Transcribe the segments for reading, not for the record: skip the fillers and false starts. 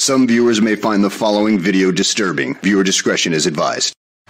Some viewers may find the following video disturbing. Viewer discretion is advised.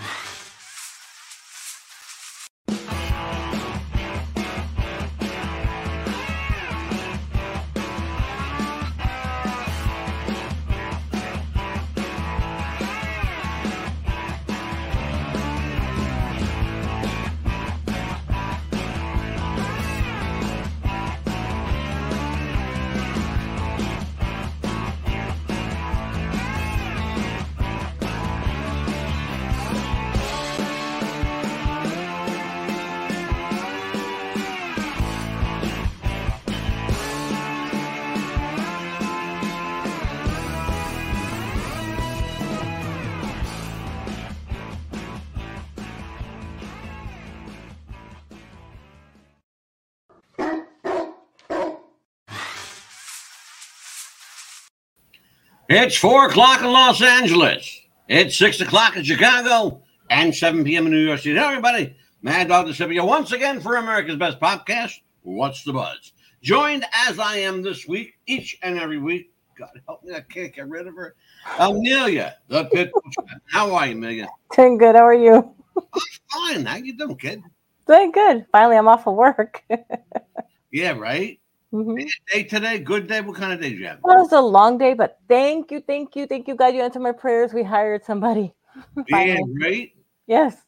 It's 4 o'clock in Los Angeles. It's 6 o'clock in Chicago and 7 p.m. in New York City. Hello, everybody. Mad Dog Distributor once again for America's Best Podcast, What's the Buzz? Joined as I am this week, each and every week. God help me, I can't get rid of her. Amelia, the Pitbull Champ. How are you, Amelia? Doing good. How are you? I'm fine. How you doing, kid? Doing good. Finally, I'm off of work. Yeah, right? Mm-hmm. Day today? Good day? What kind of day do you have? Well, it was a long day, but thank you. God, you answered my prayers. We hired somebody. Yeah, right? Yes.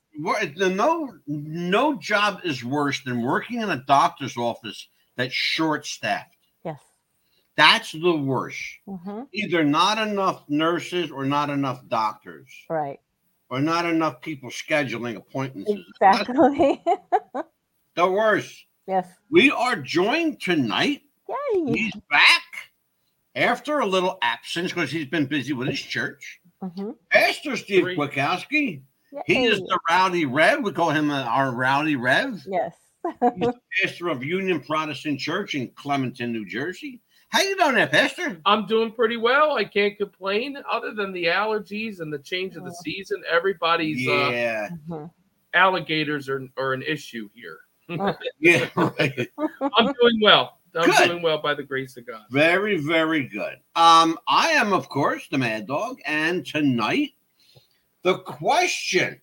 No job is worse than working in a doctor's office that's short-staffed. Yes. That's the worst. Mm-hmm. Either not enough nurses or not enough doctors. Right. Or not enough people scheduling appointments. Exactly. The worst. Yes. We are joined tonight. Yay. He's back after a little absence because he's been busy with his church. Mm-hmm. Pastor Steve Kwiatkowski. Yay. He is the Rowdy Rev. We call him our Rowdy Rev. Yes. He's the pastor of Union Protestant Church in Clementon, New Jersey. How you doing there, Pastor? I'm doing pretty well. I can't complain. Other than the allergies and the change of the season, everybody's alligators are an issue here. Yeah, right. I'm doing well. I'm Good. doing well by the grace of God. Very, very good. I am, of course, the Mad Dog, and tonight, the question,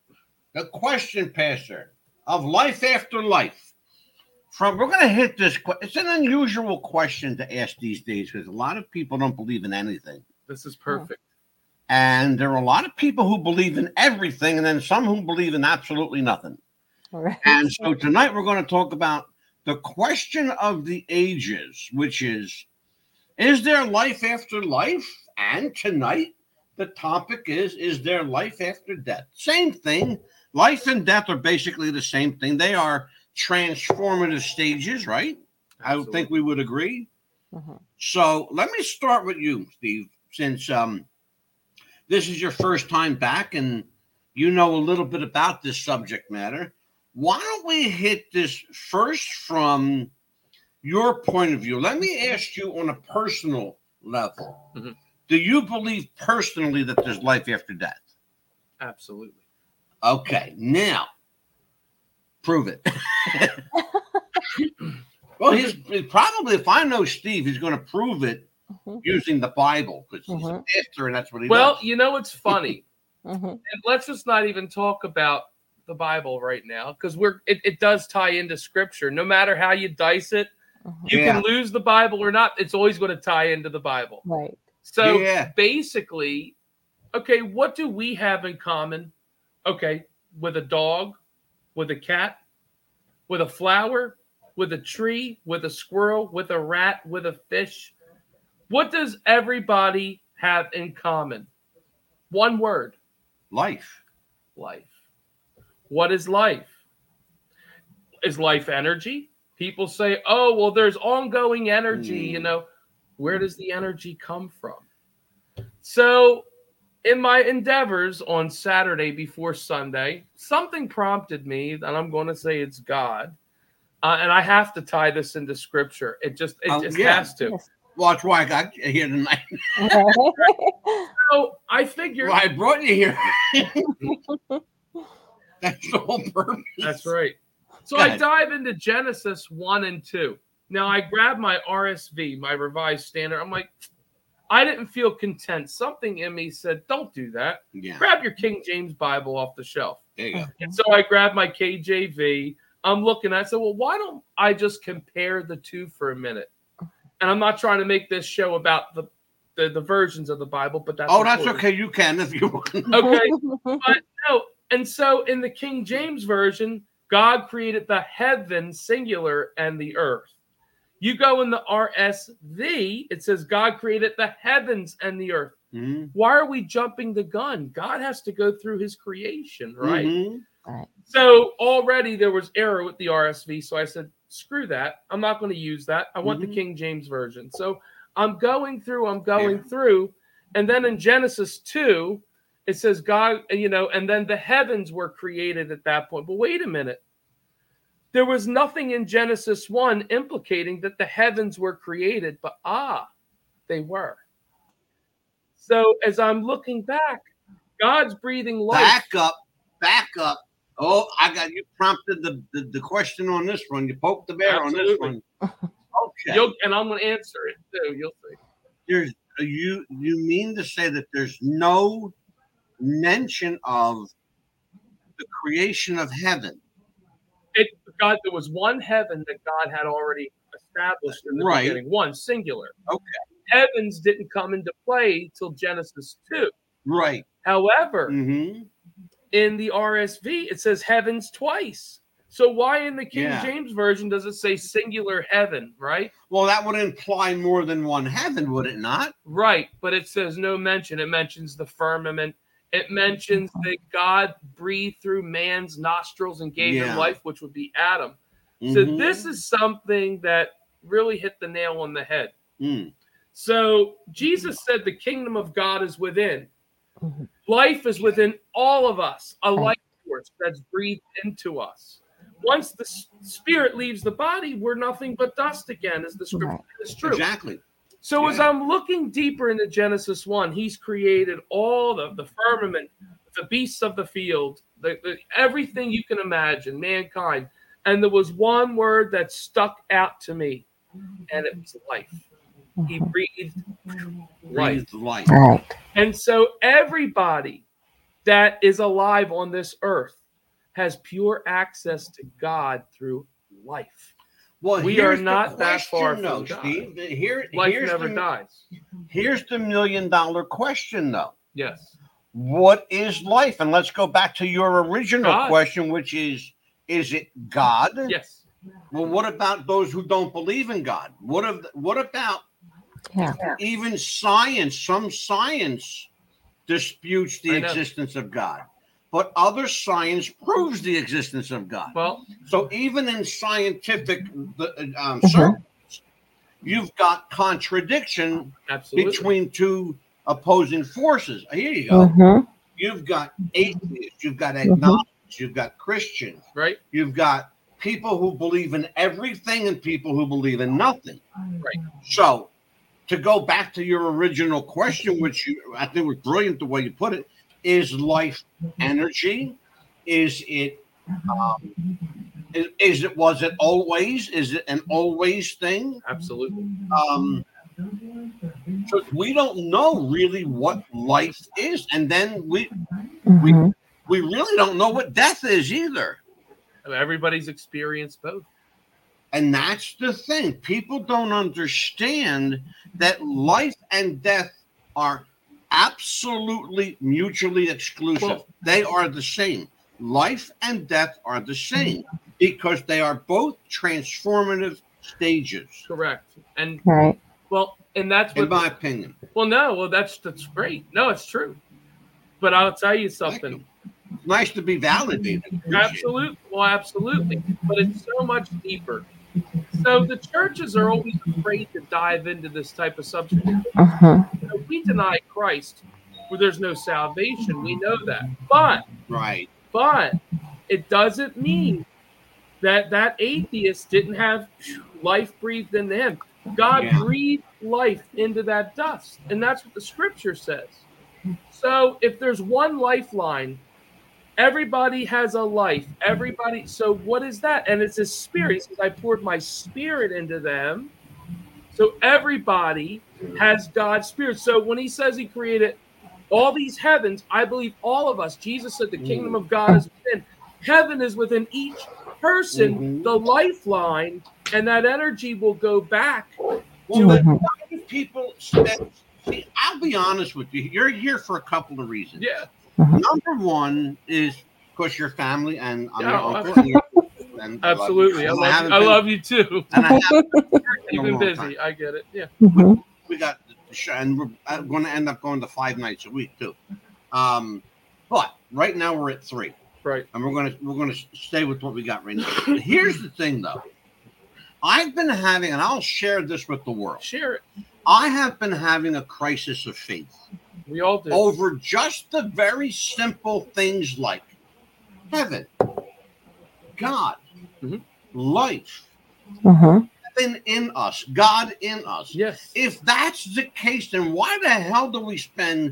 Pastor, of life after life. We're going to hit this. It's an unusual question to ask these days because a lot of people don't believe in anything. This is perfect. And there are a lot of people who believe in everything, and then some who believe in absolutely nothing. Right. And so tonight we're going to talk about the question of the ages, which is there life after life? And tonight the topic is there life after death? Same thing. Life and death are basically the same thing. They are transformative stages, right? Absolutely. I would think we would agree. Mm-hmm. So let me start with you, Steve, since this is your first time back and you know a little bit about this subject matter. Why don't we hit this first from your point of view? Let me ask you on a personal level. Mm-hmm. Do you believe personally that there's life after death? Absolutely. Okay, now prove it. Well, he's probably, if I know Steve, he's going to prove it using the Bible because he's a pastor and that's what he does. Well, you know, it's funny. And let's just not even talk about the Bible right now because it does tie into Scripture. No matter how you dice it, you can lose the Bible or not. It's always going to tie into the Bible. Right. So basically, okay, what do we have in common? Okay, with a dog, with a cat, with a flower, with a tree, with a squirrel, with a rat, with a fish. What does everybody have in common? One word. Life. Life. What is life? Is life energy? People say, oh, well, there's ongoing energy, you know. Where does the energy come from? So in my endeavors on Saturday before Sunday, something prompted me, and I'm going to say it's God, and I have to tie this into Scripture. It just has to. Yes. Well, that's why I got you here tonight. So I figured. Well, I brought you here. That's the whole purpose. That's right. So I dive into Genesis 1 and 2. Now I grab my RSV, my Revised Standard. I'm like, I didn't feel content. Something in me said, don't do that. Yeah. Grab your King James Bible off the shelf. There you go. And so I grabbed my KJV. I'm looking, I said, well, why don't I just compare the two for a minute? And I'm not trying to make this show about the versions of the Bible, but that's That's okay. You can if you want. Okay. But no, and so in the King James Version, God created the heaven, singular, and the earth. You go in the RSV, it says God created the heavens and the earth. Mm-hmm. Why are we jumping the gun? God has to go through his creation, right? Mm-hmm. Right. So already there was error with the RSV. So I said, screw that. I'm not going to use that. I want the King James Version. So I'm going through. And then in Genesis 2, it says God, and then the heavens were created at that point. But wait a minute. There was nothing in Genesis 1 implicating that the heavens were created, but they were. So as I'm looking back, God's breathing life. Back up. Oh, I got you prompted the question on this one. You poked the bear Absolutely. on this one. Okay. And I'm going to answer it too. You'll see. There's you mean to say that there's no mention of the creation of heaven? God, there was one heaven that God had already established in the beginning. One, singular. Okay. Heavens didn't come into play till Genesis 2. Right. However, Mm-hmm. in the RSV, it says heavens twice. So why in the King Yeah. James Version does it say singular heaven, right? Well, that would imply more than one heaven, would it not? Right, but it says no mention. It mentions the firmament. It mentions that God breathed through man's nostrils and gave him life, which would be Adam. So this is something that really hit the nail on the head. Mm. So Jesus said the kingdom of God is within. Life is within all of us, a life force that's breathed into us. Once the spirit leaves the body, we're nothing but dust again, as the scripture is true. Exactly. So as I'm looking deeper into Genesis 1, he's created all the firmament, the beasts of the field, the everything you can imagine, mankind. And there was one word that stuck out to me, and it was life. He breathed life. Right. And so everybody that is alive on this earth has pure access to God through life. Well, we are not that far from God. Steve. Life never dies. Here's the $1 million question, though. Yes. What is life? And let's go back to your original question, which is it God? Yes. Well, what about those who don't believe in God? What about even science? Some science disputes the existence of God, but other science proves the existence of God. Well, so even in scientific circles, you've got contradiction between two opposing forces. Here you go. You've got atheists, you've got agnostics, you've got Christians, right? You've got people who believe in everything and people who believe in nothing. Right. So to go back to your original question, which I think was brilliant the way you put it, is life energy? Was it always? Is it an always thing? Absolutely. So we don't know really what life is, and then we really don't know what death is either. Everybody's experienced both. And that's the thing. People don't understand that life and death are absolutely mutually exclusive. Well, they are the same. Life and death are the same because they are both transformative stages. Correct. And right. Well, and that's what, in my opinion. Well, that's great. No, it's true. But I'll tell you something. Nice to be validated. Absolutely. Well, absolutely. But it's so much deeper. So the churches are always afraid to dive into this type of subject. If we deny Christ, well, there's no salvation. We know that. But it doesn't mean that atheist didn't have life breathed into him. God breathed life into that dust. And that's what the scripture says. So if there's one lifeline, everybody has a life. Everybody. So what is that? And it's his spirit. He says, I poured my spirit into them So everybody has God's spirit. So when he says he created all these heavens, I believe all of us, Jesus said the kingdom of God is within. Heaven is within each person, the lifeline, and that energy will go back to it. A lot of people spend, see, I'll be honest with you. You're here for a couple of reasons. Yeah. Number one is because you're family, and I'm your uncle. And Absolutely. I love you too. And I have You've been busy. I get it. Yeah. We got the show, and we're going to end up going to 5 nights a week too. But right now we're at 3. Right. And we're gonna stay with what we got right now. But here's the thing, though. I've been having, and I'll share this with the world. Share it. I have been having a crisis of faith. We all do. Over just the very simple things like heaven, God, life, heaven in us, God in us. Yes. If that's the case, then why the hell do we spend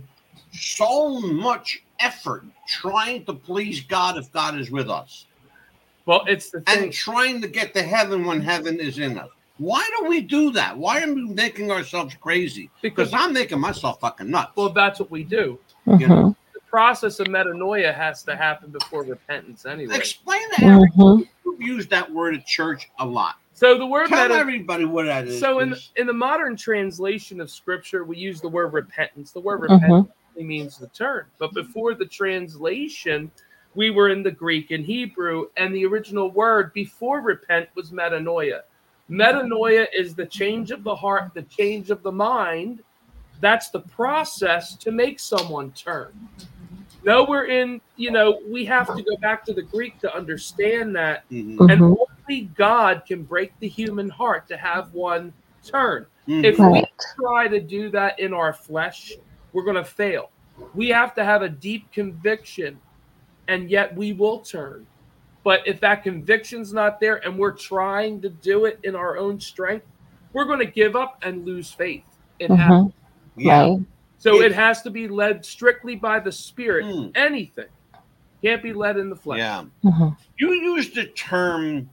so much effort trying to please God if God is with us? Well, it's the thing. And trying to get to heaven when heaven is in us. Why do we do that? Why are we making ourselves crazy? Because I'm making myself fucking nuts. Well, that's what we do. You know? The process of metanoia has to happen before repentance anyway. Explain to everybody. You've used that word at church a lot. So the word Tell everybody what that is. So in the modern translation of scripture, we use the word repentance. The word repentance means to turn. But before the translation, we were in the Greek and Hebrew, and the original word before repent was metanoia. Metanoia is the change of the heart, the change of the mind. That's the process to make someone turn. No, we're in, we have to go back to the Greek to understand that. And only God can break the human heart to have one turn. If we try to do that in our flesh, we're going to fail. We have to have a deep conviction, and yet we will turn. But if that conviction's not there and we're trying to do it in our own strength, we're going to give up and lose faith. It happens. Right. So it has to be led strictly by the Spirit. Anything can't be led in the flesh. Yeah. You use the term,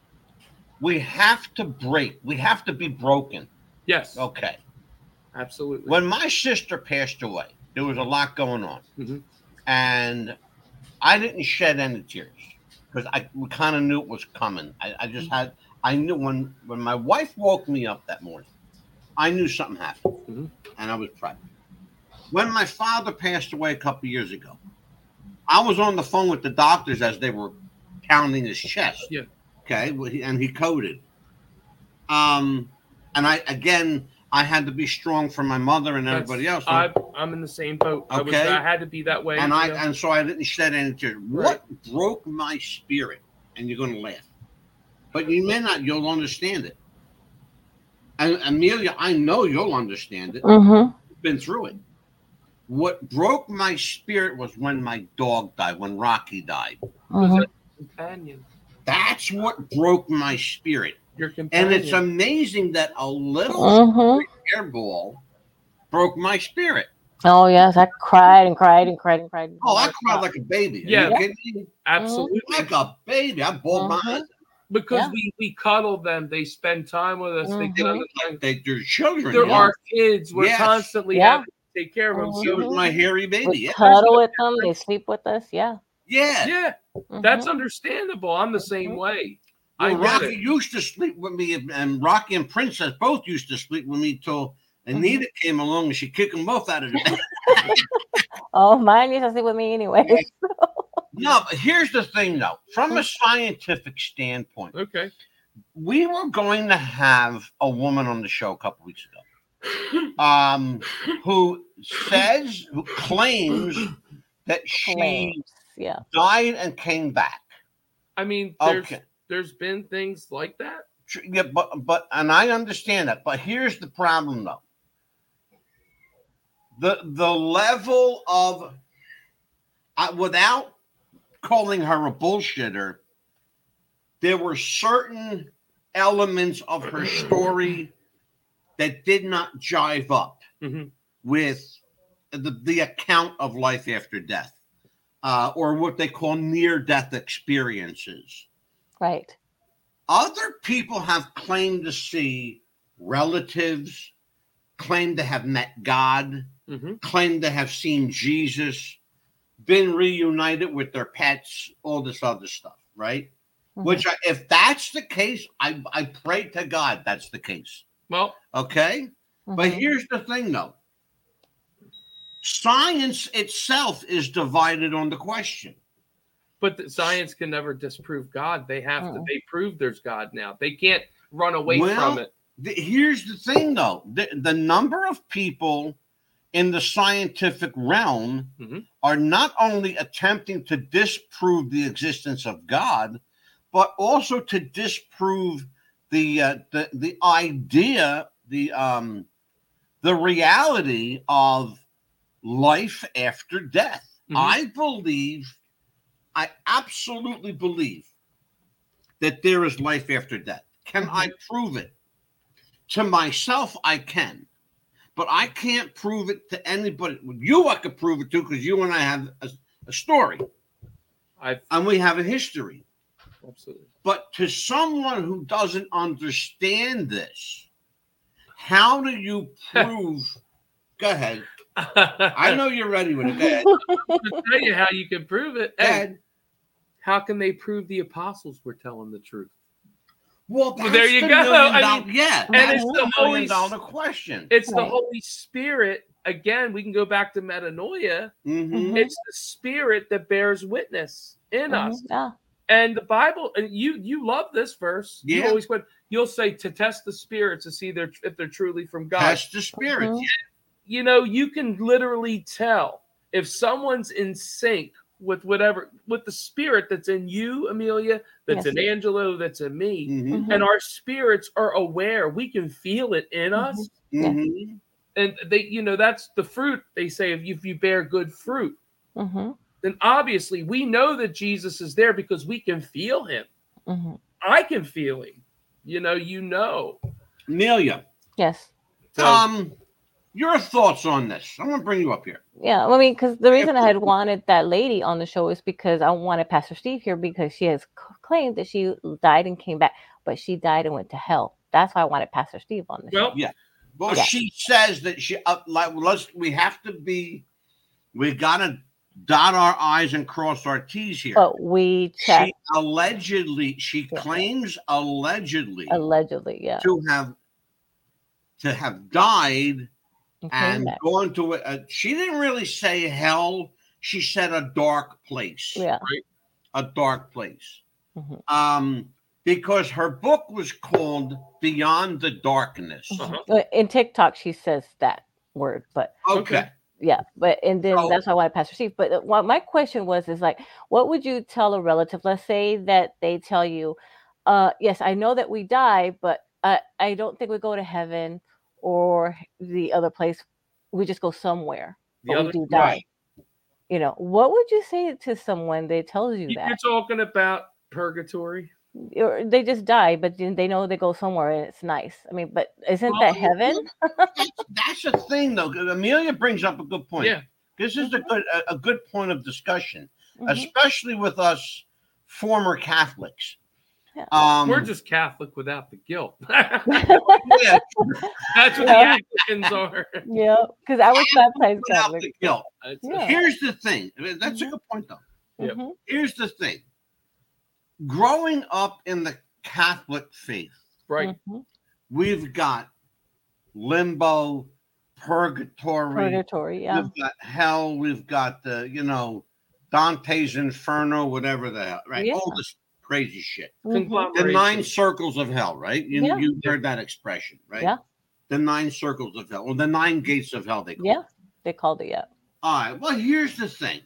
we have to break. We have to be broken. Yes. Okay. Absolutely. When my sister passed away, there was a lot going on. And I didn't shed any tears because we kind of knew it was coming. I knew when my wife woke me up that morning, I knew something happened. And I was pregnant. When my father passed away a couple years ago, I was on the phone with the doctors as they were pounding his chest. Yeah. Okay. And he coded. And I had to be strong for my mother and everybody else. I'm in the same boat. Okay. I had to be that way. And so I didn't shed any tears. What broke my spirit? And you're going to laugh. But you may not. You'll understand it. And Amelia, I know you'll understand it. You've been through it. What broke my spirit was when my dog died, when Rocky died. Companion. That's what broke my spirit. Your companion. And it's amazing that a little hairball broke my spirit. Oh, yes. I cried and cried and cried and cried. Oh, I cried like a baby. Yeah. Are you kidding me? Absolutely. Like a baby. I bawled my eyes. Because we cuddle them, they spend time with us. They get on the phone. They're children. They're our kids. We're constantly having to take care of them. So was my hairy baby. We cuddle with them. They sleep with us. Yeah. That's understandable. I'm the same way. Well, Rocky used to sleep with me, and Rocky and Princess both used to sleep with me till Anita came along and she kicked them both out of the bed. Oh, mine used to sleep with me anyway. No, but here's the thing, though. From a scientific standpoint, we were going to have a woman on the show a couple weeks ago, who claims that she died and came back. I mean, there's been things like that. Yeah, but and I understand that. But here's the problem, though. The level of without calling her a bullshitter, there were certain elements of her story that did not jive up with the account of life after death, or what they call near-death experiences. Right. Other people have claimed to see relatives, claim to have met God, claim to have seen Jesus, been reunited with their pets, all this other stuff, right? Which, if that's the case, I pray to God that's the case. Well, okay. But here's the thing, though. Science itself is divided on the question. But science can never disprove God. They have to. They prove there's God now. They can't run away from it. Here's the thing, though. The number of people in the scientific realm are not only attempting to disprove the existence of God, but also to disprove the idea, the reality of life after death. I absolutely believe that there is life after death. Can I prove it? To myself, I can. But I can't prove it to anybody. You, I could prove it to, because you and I have a story. And we have a history. Absolutely. But to someone who doesn't understand this, how do you prove? Go ahead. I know you're ready with it. Go ahead. I'll tell you how you can prove it. Ed, how can they prove the apostles were telling the truth? Well, there you go. And it's the Holy question. It's the Holy Spirit. Again, we can go back to metanoia. It's the Spirit that bears witness in us. Yeah. And the Bible, and you love this verse. You always you'll say to test the spirits to see if they're truly from God. Test the spirits. You know, you can literally tell if someone's in sync with the spirit that's in you, Amelia, that's in Angelo, that's in me, and our spirits are aware. We can feel it in us, and they, that's the fruit. They say if you bear good fruit, then obviously we know that Jesus is there because we can feel him. I can feel him. Amelia. Yes. Your thoughts on this? I'm going to bring you up here. Yeah, I mean, because the reason I had wanted that lady on the show is because I wanted Pastor Steve here because she has claimed that she died and came back, but she died and went to hell. That's why I wanted Pastor Steve on the show. Yeah. Well, she says that we got to dot our I's and cross our T's here. But we checked. She claims allegedly, to have died and gone to she didn't really say hell. She said a dark place. Yeah. Right? A dark place. Because her book was called Beyond the Darkness. In TikTok, she says that word, but okay. Yeah, but and then that's why I wanted Pastor Steve. But what my question is like, what would you tell a relative? Let's say that they tell you, yes, I know that we die, but I don't think we go to heaven or the other place. We just go somewhere. We do die. Right. What would you say to someone that tells you that? You're talking about purgatory? Or they just die, but they know they go somewhere and it's nice. I mean, but isn't that heaven? That's the thing, though. Amelia brings up a good point. Yeah. This is a good point of discussion, especially with us former Catholics. Yeah. We're just Catholic without the guilt. Yeah. That's what the Anglicans are. Yeah, because I was baptized Catholic. The guilt. Here's the thing. That's a good point, though. Here's the thing. Growing up in the Catholic faith, right? We've got limbo, purgatory. Yeah. We've got hell. We've got Dante's Inferno, whatever the hell, right? Yeah. All this crazy shit. The 9 circles of hell, right? You heard that expression, right? Yeah. The 9 circles of hell, or the 9 gates of hell. They called it. Yeah. All right. Well, here's the thing.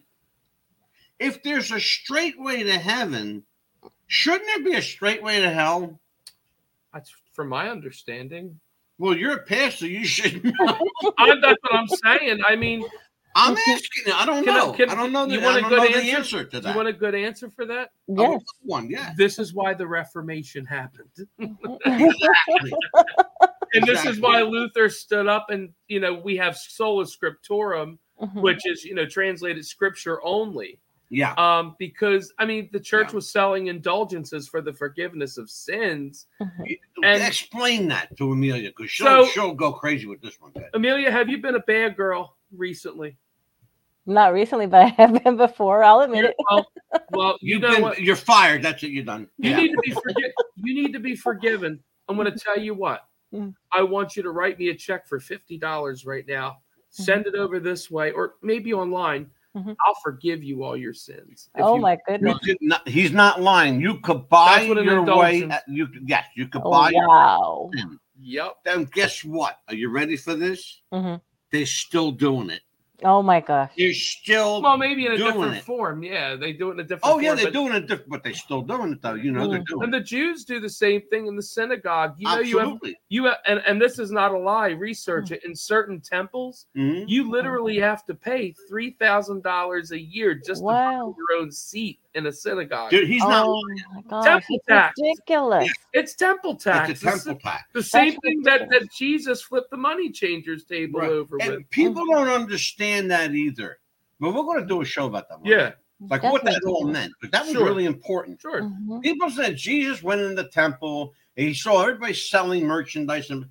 If there's a straight way to heaven, shouldn't there be a straight way to hell? That's from my understanding. Well, you're a pastor. You should know. That's what I'm saying. I mean, I'm asking you. I don't know. I don't know. You want a good answer to that? You want a good answer for that? Yes. This is why the Reformation happened. Exactly. And this is why Luther stood up and, we have sola scriptorum, which is, translated scripture only. Yeah. Because I mean, the church Yeah. was selling indulgences for the forgiveness of sins. Mhm. And- Explain that to Amelia, because So- she'll go crazy with this one. Ted. Amelia, have you been a bad girl recently? Not recently, but I have been before. I'll admit it. Well, you know what? You're fired. That's it. You're done. You Yeah. need to be you need to be forgiven. I'm going to tell you what. Mm. I want you to write me a check for $50 right now. Send it over this way, or maybe online. Mhm. I'll forgive you all your sins. If Oh you- my You goodness. could not, he's not lying. You could buy That's what an your way. indulgence- You could Oh, buy wow. your sin. Yep. Then guess what? Are you ready for this? hmm They're still doing it. Oh my gosh. They're still. Well, maybe in a Doing different it. form. Yeah, they do it in a different Oh form. yeah, they're but- doing it different, but they're still doing it though. You know they're doing And it. the Jews do the same thing in the synagogue. You know, Absolutely. and this is not a lie. Research it. In certain temples, Mhm. you literally have to pay $3,000 a year just to buy Wow. your own seat in a synagogue. Dude, he's not. Oh my gosh. Temple It's tax. ridiculous. It's temple tax. It's a temple tax. The same That's thing ridiculous. that Jesus flipped the money changers table Right. over with. And people don't understand that either. But we're going to do a show about that one. Yeah, Like That's what that all ridiculous. meant. But that was Sure. really important. sure. Mhm. People said Jesus went in the temple and he saw everybody selling merchandise. And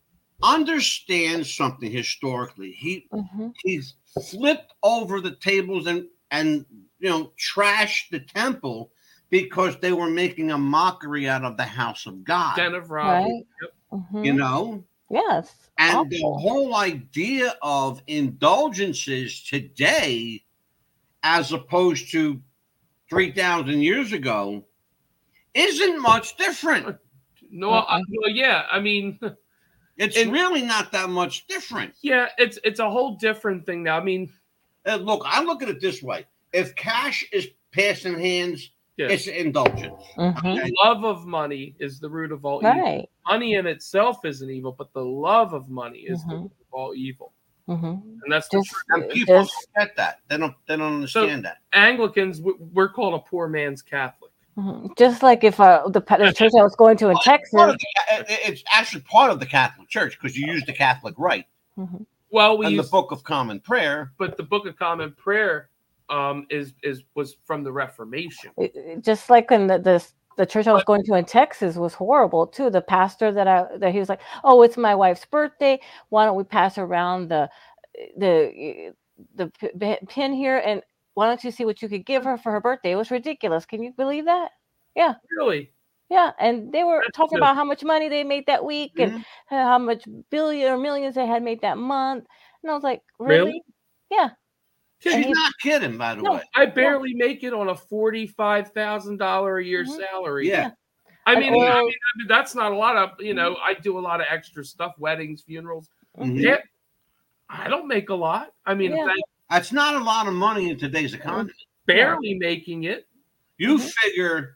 understand something historically. Mhm. He's flipped over the tables and trashed the temple because they were making a mockery out of the house of God. Den of robbers. Right. Yep. Mhm. You know? Yes. And the Awful. whole idea of indulgences today, as opposed to 3,000 years ago, isn't much different. No, Uh-uh. well, yeah. I mean, It's And- really not that much different. yeah, it's a whole different thing now. I mean, Look, I look at it this way. If cash is passing hands, yeah. it's an indulgence. Mhm. Okay? Love of money is the root of all evil. Right. Money in itself isn't evil, but the love of money is the Mhm. root of all evil, Mhm. and that's the Just, truth. And people just get that. They don't understand that. Anglicans, we're called a poor man's Catholic. Mhm. Just like if the church I was going to in Texas. It's actually part of the Catholic Church because you use the Catholic rite Mhm. Well, we and the use, Book of Common Prayer. but the Book of Common Prayer was from the Reformation. Just like in the church I was going to in Texas was horrible too. The pastor that he was like, "Oh, it's my wife's birthday. Why don't we pass around the pin here, and why don't you see what you could give her for her birthday?" It was ridiculous. Can you believe that? Really? Yeah, and they were That's talking good. about how much money they made that week and Mhm. how much billion or millions they had made that month. And I was like, really? Really? Yeah. She's And he- not kidding, by the No. way. I barely make it on a $45,000 a year Mhm. salary. Yeah. I And mean, oil- that's not a lot of, I do a lot of extra stuff, weddings, funerals. Mhm. Yeah, I don't make a lot. I mean, Yeah. That's not a lot of money in today's economy. barely making it. You Mhm. figure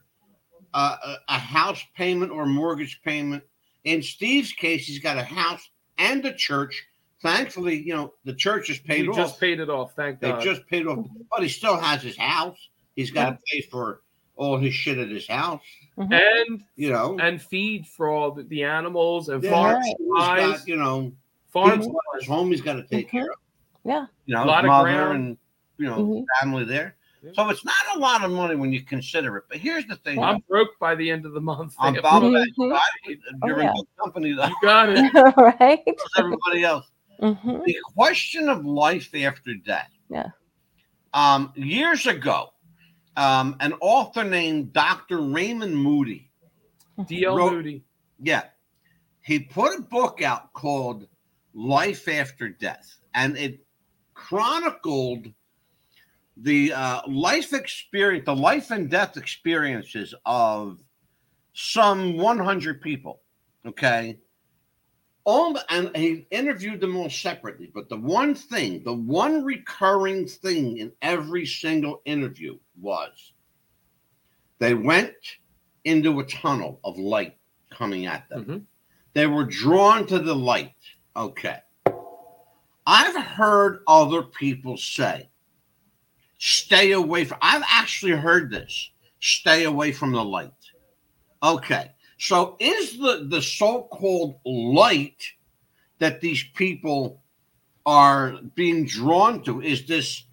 a house payment or mortgage payment. In Steve's case, he's got a house and a church. Thankfully, the church is paid He off. just paid it off. Thank They God. just paid off, but he still has his house. He's got to pay for all his shit at his house. Mhm. and feed for all the animals and Yeah, farm Right. he's supplies. got, Farm people at his home he's got to take Mhm. care of. Yeah. A lot His of mother ground. and Mhm. family there. Yeah. So it's not a lot of money when you consider it. But here's the thing: I'm broke by the end of the month. I'm They have Bob. no- Mhm. You're Oh, in yeah. good company, though. You got it. Right. As everybody else. Mhm. The question of life after death. Yeah. Years ago, an author named Dr. Raymond Moody. D.L. Wrote- Moody. Yeah. He put a book out called Life After Death, and it chronicled the life experience, the life and death experiences of some 100 people. Okay. And he interviewed them all separately, but the one recurring thing in every single interview was they went into a tunnel of light coming at them. Mhm. They were drawn to the light. Okay. I've heard other people say, stay away from, I've actually heard this, stay away from the light. Okay. So is the so-called light that these people are being drawn to, is this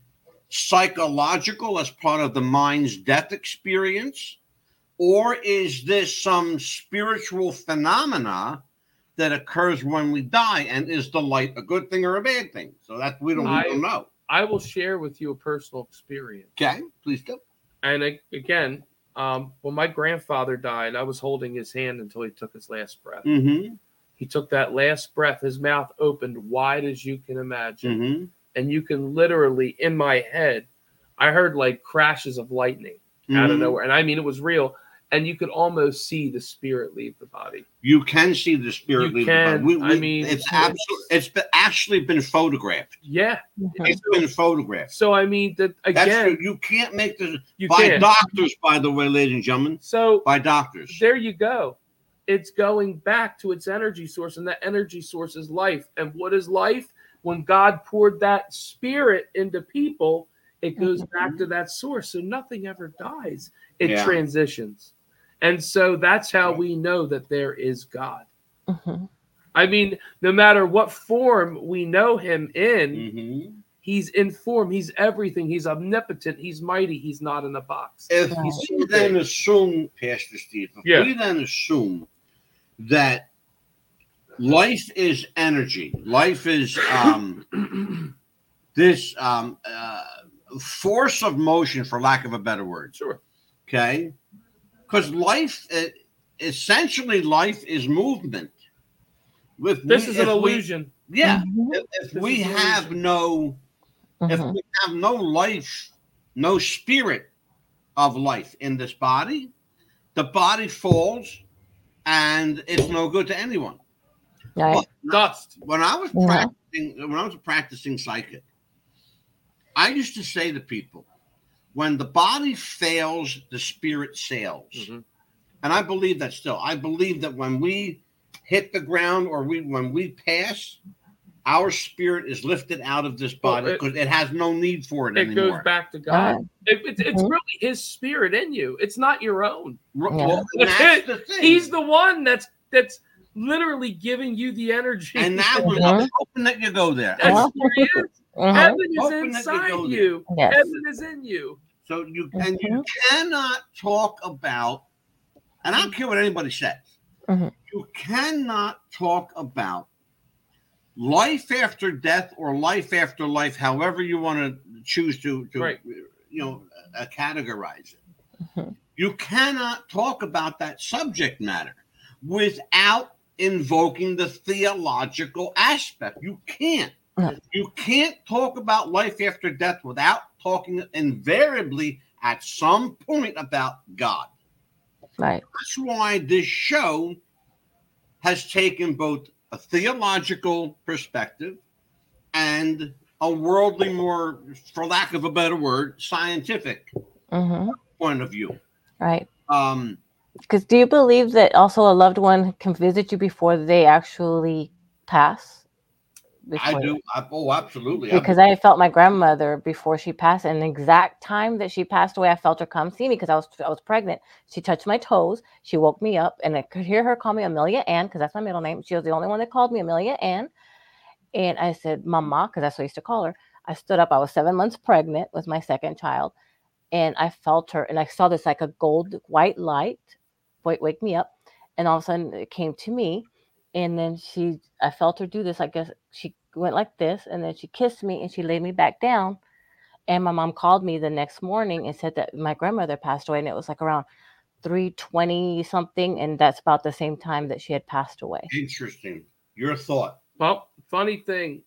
psychological as part of the mind's death experience? Or is this some spiritual phenomena that occurs when we die? And is the light a good thing or a bad thing? So that we don't know. I will share with you a personal experience. Okay, please do. And again, when my grandfather died, I was holding his hand until he took his last breath. Mm-hmm. He took that last breath. His mouth opened wide as you can imagine. Mm-hmm. And you can literally, in my head, I heard like crashes of lightning out of nowhere. And I mean, it was real. And you could almost see the spirit leave the body. You can see the spirit leave the body. I mean, it's actually been photographed. Yeah. It's been photographed. So, I mean, that again. You can't make this by doctors, by the way, ladies and gentlemen. So, by doctors. There you go. It's going back to its energy source, and that energy source is life. And what is life? When God poured that spirit into people, it goes back to that source. So nothing ever dies. It transitions. And so that's how we know that there is God. Mm-hmm. I mean, no matter what form we know him in, he's in form. He's everything. He's omnipotent. He's mighty. He's not in a box. If we then assume, Pastor Steve, we then assume that life is energy, life is this force of motion, for lack of a better word. Sure. Okay? Because life, essentially, life is movement. This is an illusion. If we have no life, no spirit of life in this body, the body falls, and it's no good to anyone. Right. Dust. When I was practicing psychic, I used to say to people, when the body fails, the spirit sails. Mm-hmm. And I believe that still. I believe that when we hit the ground or when we pass, our spirit is lifted out of this body because it has no need for it anymore. It goes back to God. It's really his spirit in you. It's not your own. Well, that's the thing. He's the one that's literally giving you the energy. And now I'm hoping that you go there. That's where he is. Heaven is inside you. Yes. Heaven is in you. So you cannot talk about, and I don't care what anybody says, you cannot talk about life after death or life after life, however you want to choose to categorize it. You cannot talk about that subject matter without invoking the theological aspect. You can't. You can't talk about life after death without talking invariably at some point about God. Right. That's why this show has taken both a theological perspective and a worldly, more, for lack of a better word, scientific point of view. Right. Because do you believe that also a loved one can visit you before they actually pass? I do. Absolutely. Because I felt my grandmother before she passed, and the exact time that she passed away, I felt her come see me because I was pregnant. She touched my toes. She woke me up, and I could hear her call me Amelia Ann because that's my middle name. She was the only one that called me Amelia Ann. And I said, Mama, because that's what I used to call her. I stood up. I was 7 months pregnant with my second child. And I felt her, and I saw this like a gold white light wake me up. And all of a sudden it came to me. And then I felt her do this. I guess she went like this, and then she kissed me and she laid me back down. And my mom called me the next morning and said that my grandmother passed away, and it was like around 3:20 something, and that's about the same time that she had passed away. Interesting. Your thought. Well, funny thing,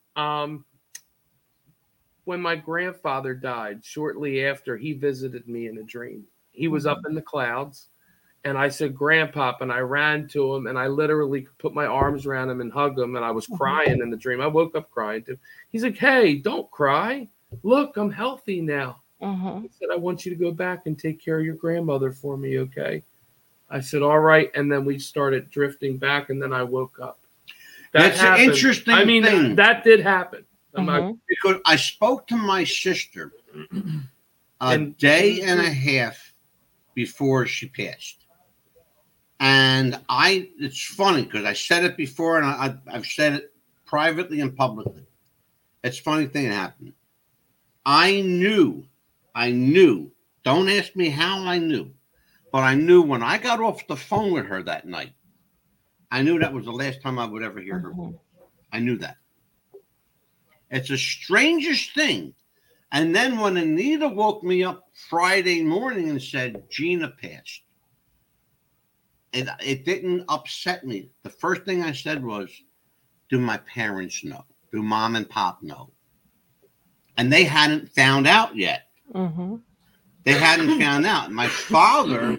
when my grandfather died, shortly after, he visited me in a dream. He was up in the clouds. And I said, Grandpop, and I ran to him, and I literally put my arms around him and hugged him, and I was crying in the dream. I woke up crying too. He's like, hey, don't cry. Look, I'm healthy now. He said, I want you to go back and take care of your grandmother for me, okay? I said, all right. And then we started drifting back, and then I woke up. That's an interesting thing. That did happen. Because I spoke to my sister a day and a half before she passed. And it's funny because I said it before, and I've said it privately and publicly. It's a funny thing that happened. I knew. Don't ask me how I knew, but I knew when I got off the phone with her that night. I knew that was the last time I would ever hear her. I knew that. It's the strangest thing. And then when Anita woke me up Friday morning and said Gina passed, it didn't upset me. The first thing I said was, do my parents know? Do mom and pop know? And they hadn't found out yet. Mm-hmm. They hadn't found out. My father,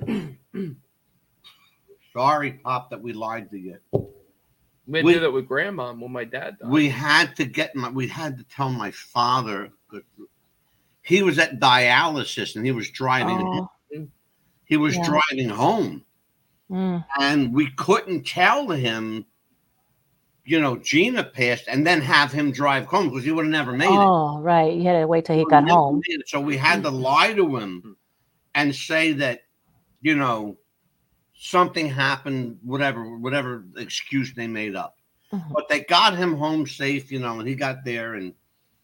sorry, Pop, that we lied to you. We did that with Grandma when my dad died. We had to tell my father. He was at dialysis and he was driving. He was driving home, and we couldn't tell him, Gina passed, and then have him drive home because he would have never made it. Oh, right. You had to wait till he got home. So we had to lie to him and say that, something happened, whatever excuse they made up. But they got him home safe, and he got there and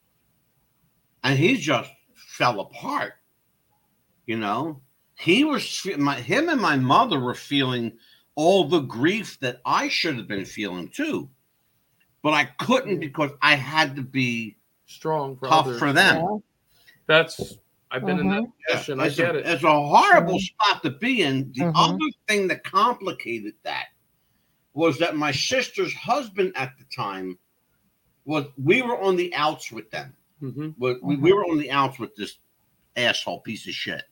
he just fell apart. Him and my mother were feeling all the grief that I should have been feeling too. But I couldn't because I had to be strong, tough for them. Yeah. I've been in that position. I get it. It's a horrible spot to be in. The other thing that complicated that was that my sister's husband at the time we were on the outs with them. We were on the outs with this asshole piece of shit.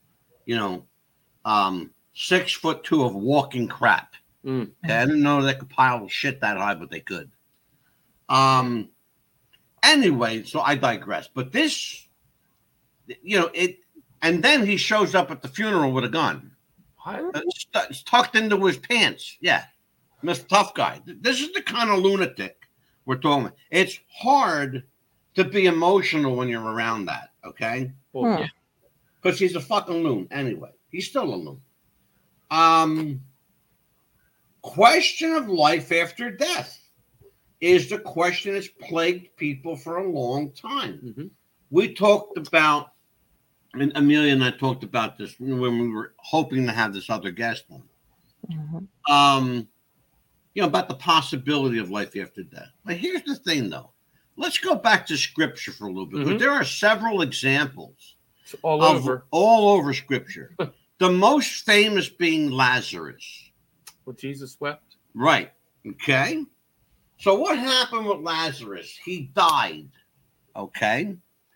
6'2" of walking crap. Okay, I didn't know they could pile shit that high, but they could. Anyway, so I digress. But this, and then he shows up at the funeral with a gun. It's tucked into his pants. Yeah, Mr. Tough Guy. This is the kind of lunatic we're talking about. It's hard to be emotional when you're around that, okay? Well, yeah. Because he's a fucking loon. Anyway, he's still a loon. Question of life after death is the question that's plagued people for a long time. We talked about, and Amelia and I talked about this when we were hoping to have this other guest on. About the possibility of life after death. But here's the thing, though. Let's go back to Scripture for a little bit. Because there are several examples all over Scripture. The most famous being Lazarus. Well, Jesus wept. Right. Okay. So what happened with Lazarus? He died. Okay.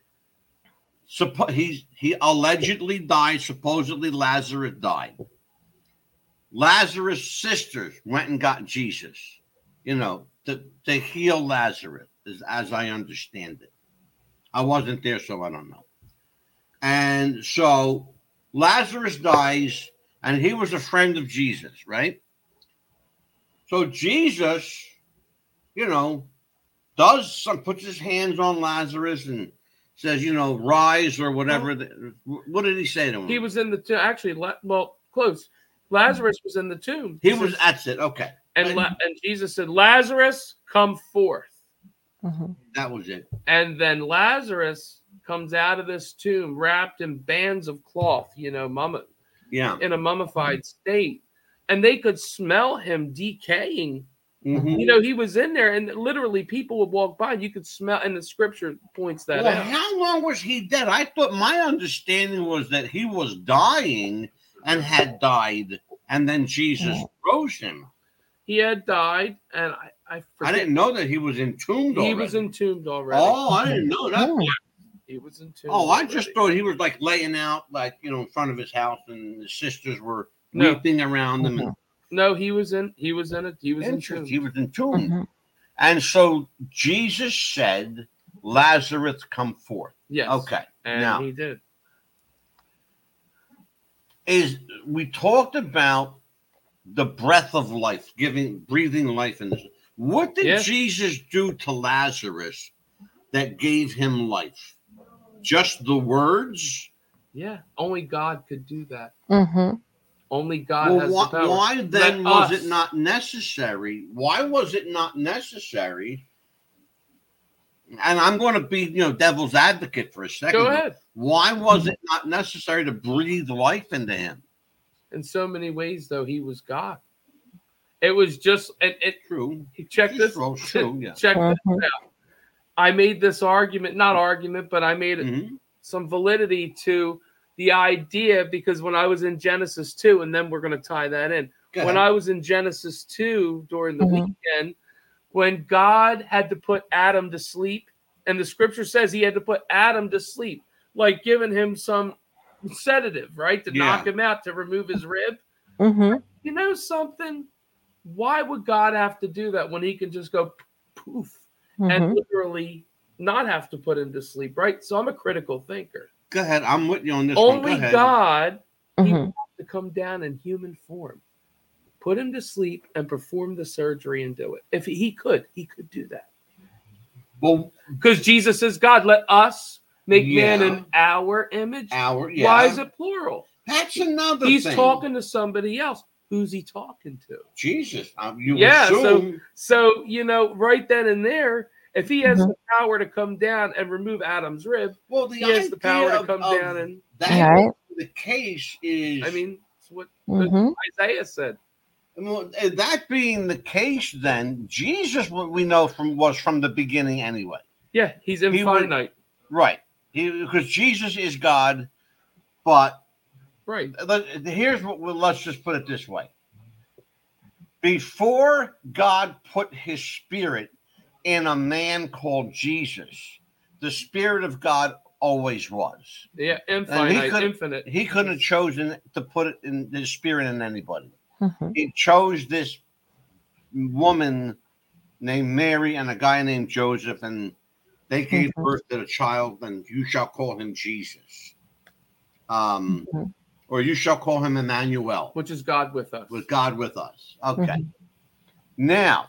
He allegedly died. Supposedly Lazarus died. Lazarus' sisters went and got Jesus, to heal Lazarus, as I understand it. I wasn't there, so I don't know. And so Lazarus dies, and he was a friend of Jesus, right? So Jesus, puts his hands on Lazarus and says, rise or whatever. What did he say to him? He was in the tomb. Actually, close. Lazarus was in the tomb. That's it. Okay. And Jesus said, Lazarus, come forth. That was it. And then Lazarus comes out of this tomb wrapped in bands of cloth, in a mummified state. And they could smell him decaying. He was in there, and literally people would walk by. You could smell, and the scripture points that out. How long was he dead? I thought my understanding was that he was dying and had died, and then Jesus rose him. He had died, and I forget. I didn't know that he was entombed already. He was entombed already. Oh, I didn't know that. He was entombed. Oh, I just thought he was like laying out, in front of his house, and his sisters were weeping around him. No, he was entombed. He was entombed. And so Jesus said, Lazarus, come forth. Yes. Okay. And now, he did. We talked about the breath of life, breathing life in this. What did Jesus do to Lazarus that gave him life? Just the words? Yeah. Only God could do that. Only God has the the power. Why then was it not necessary? Why was it not necessary and I'm going to be, devil's advocate for a second. Go ahead. Why was it not necessary to breathe life into him? In so many ways, though, he was God. It was just, True. Check this. True, yeah. Check this out. I made this argument, not argument, but I made Mhm. some validity to the idea, because when I was in Genesis 2, and then we're going to tie that in. Go When ahead. I was in Genesis 2 during the Mhm. weekend, when God had to put Adam to sleep, and the scripture says he had to put Adam to sleep, like giving him some sedative, right? To knock him out, to remove his rib. Mhm. You know something? Why would God have to do that when he can just go poof and Mhm. literally not have to put him to sleep, right? So I'm a critical thinker. Go ahead. I'm with you on this one. Go Only ahead. God, he would Mhm. have to come down in human form, put him to sleep, and perform the surgery and do it. If he could do that. Well, Because Jesus is God. Let us make man Yeah. in our image. our, yeah. Why is it plural? That's another He's thing. talking to somebody else. Who's he talking to? Jesus. You Yeah, assume. So, right then and there, if he has Mhm. the power to come down and remove Adam's rib, Well, the he has the power idea to come of down and, that Right. the case is. I mean, it's what Mhm. Isaiah said. Well, that being the case, then Jesus, what we know was from the beginning anyway. Yeah, he's would- infinite. Right. Because Jesus is God, but Right. here's what. Let's just put it this way: before God put His Spirit in a man called Jesus, the Spirit of God always was. Yeah, infinite. infinite. He couldn't have chosen to put it in His Spirit in anybody. Mhm. He chose this woman named Mary and a guy named Joseph, and they gave Mhm. birth to a child, and you shall call him Jesus. Mhm. Or you shall call him Emmanuel, Which is God with us. with God with us. Okay. Mhm. Now,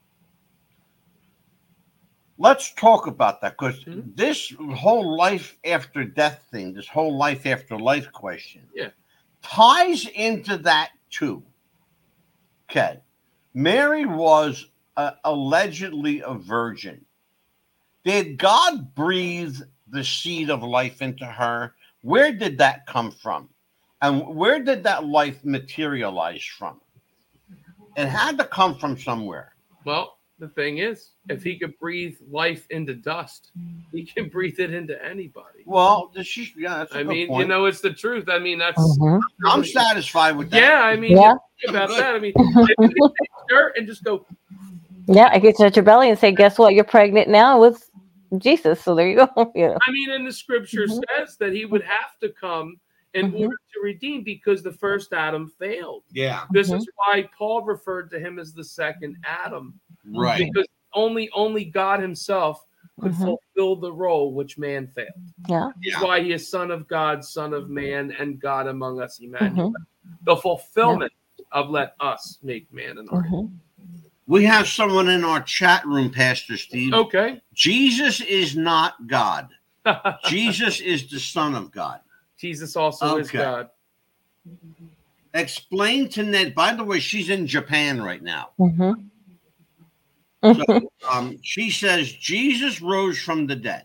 let's talk about that, because Mhm. this whole life after death thing, this whole life after life question, ties into that too. Okay. Mary was allegedly a virgin. Did God breathe the seed of life into her? Where did that come from? And where did that life materialize from? It had to come from somewhere. Well, the thing is, if he could breathe life into dust, he can breathe it into anybody. Well, that's a I good mean, point. it's the truth. I mean, that's Mhm. I'm satisfied with that. yeah. I mean, Yeah. think about Good. that. I mean, if you take dirt and just go, Yeah, I could touch your belly and say, "Guess what? You're pregnant now with Jesus." So there you go. You know. I mean, and the scripture Mhm. says that he would have to come in Mhm. order to redeem, because the first Adam failed. Yeah, This Mhm. is why Paul referred to him as the second Adam, right. because only God himself could Mhm. fulfill the role which man failed. Yeah. This is Yeah. why he is Son of God, Son of Man, and God among us, Emmanuel. Mhm. The fulfillment of let us make man in our image. Mhm. We have someone in our chat room, Pastor Steve. Okay. Jesus is not God. Jesus is the Son of God. Jesus also is Okay. God. Explain to Ned. By the way, she's in Japan right now. Mhm. So she says Jesus rose from the dead.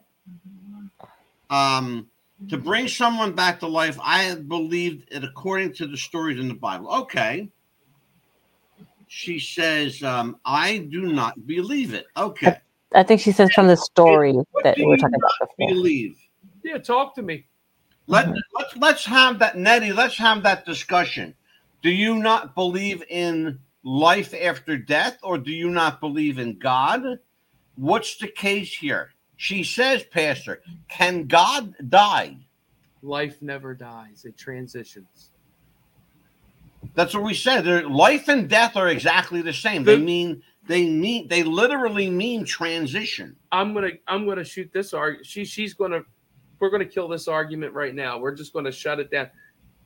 To bring someone back to life, I have believed it according to the stories in the Bible. Okay. She says, I do not believe it. Okay. I think she says from the story What that do we were you talking not about before. believe? Yeah, talk to me. Let's have that, Nettie. Let's have that discussion. Do you not believe in life after death, or do you not believe in God? What's the case here? She says, Pastor, can God die? Life never dies; it transitions. That's what we said. Life and death are exactly the same. They literally mean transition. I'm gonna shoot this argument. We're gonna kill this argument right now. We're just gonna shut it down.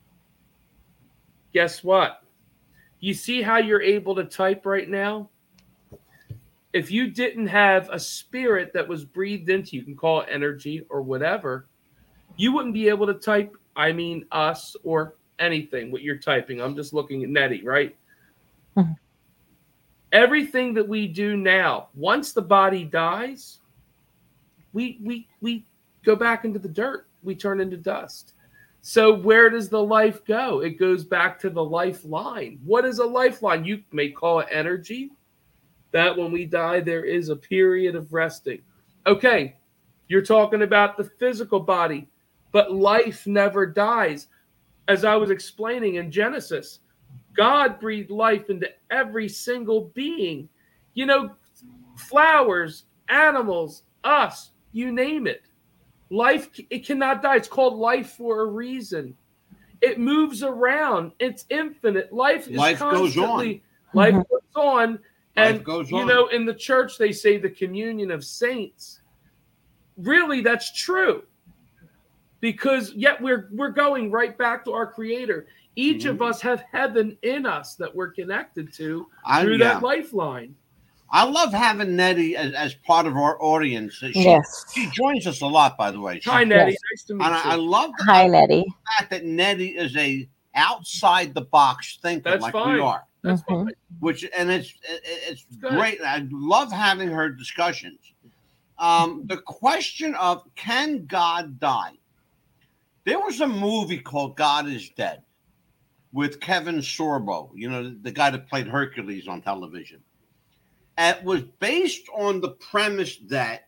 Guess what? You see how you're able to type right now? If you didn't have a spirit that was breathed into you, can call it energy or whatever, you wouldn't be able to type, I mean, us or anything, what you're typing. I'm just looking at Nettie, right? Mhm. Everything that we do now, once the body dies, we go back into the dirt. We turn into dust. So where does the life go? It goes back to the lifeline. What is a lifeline? You may call it energy. That when we die, there is a period of resting. Okay, you're talking about the physical body, but life never dies. As I was explaining in Genesis, God breathed life into every single being. You know, flowers, animals, us, you name it. Life, it cannot die. It's called life for a reason. It moves around. It's infinite. Life goes on. Life goes on. And, Life goes you on. know, in the church, they say the communion of saints. Really, that's true. Because yet we're going right back to our Creator. Each of us have heaven in us that we're connected to through that lifeline. I love having Nettie as part of our audience. She joins us a lot, by the way. Hi, Nettie. Nice to meet you. I love Nettie. The fact that Nettie is a outside the box thinker. That's like fine. We are. That's fine. It's great. I love having her discussions. The question of can God die? There was a movie called God is Dead with Kevin Sorbo, you know, the guy that played Hercules on television. It was based on the premise that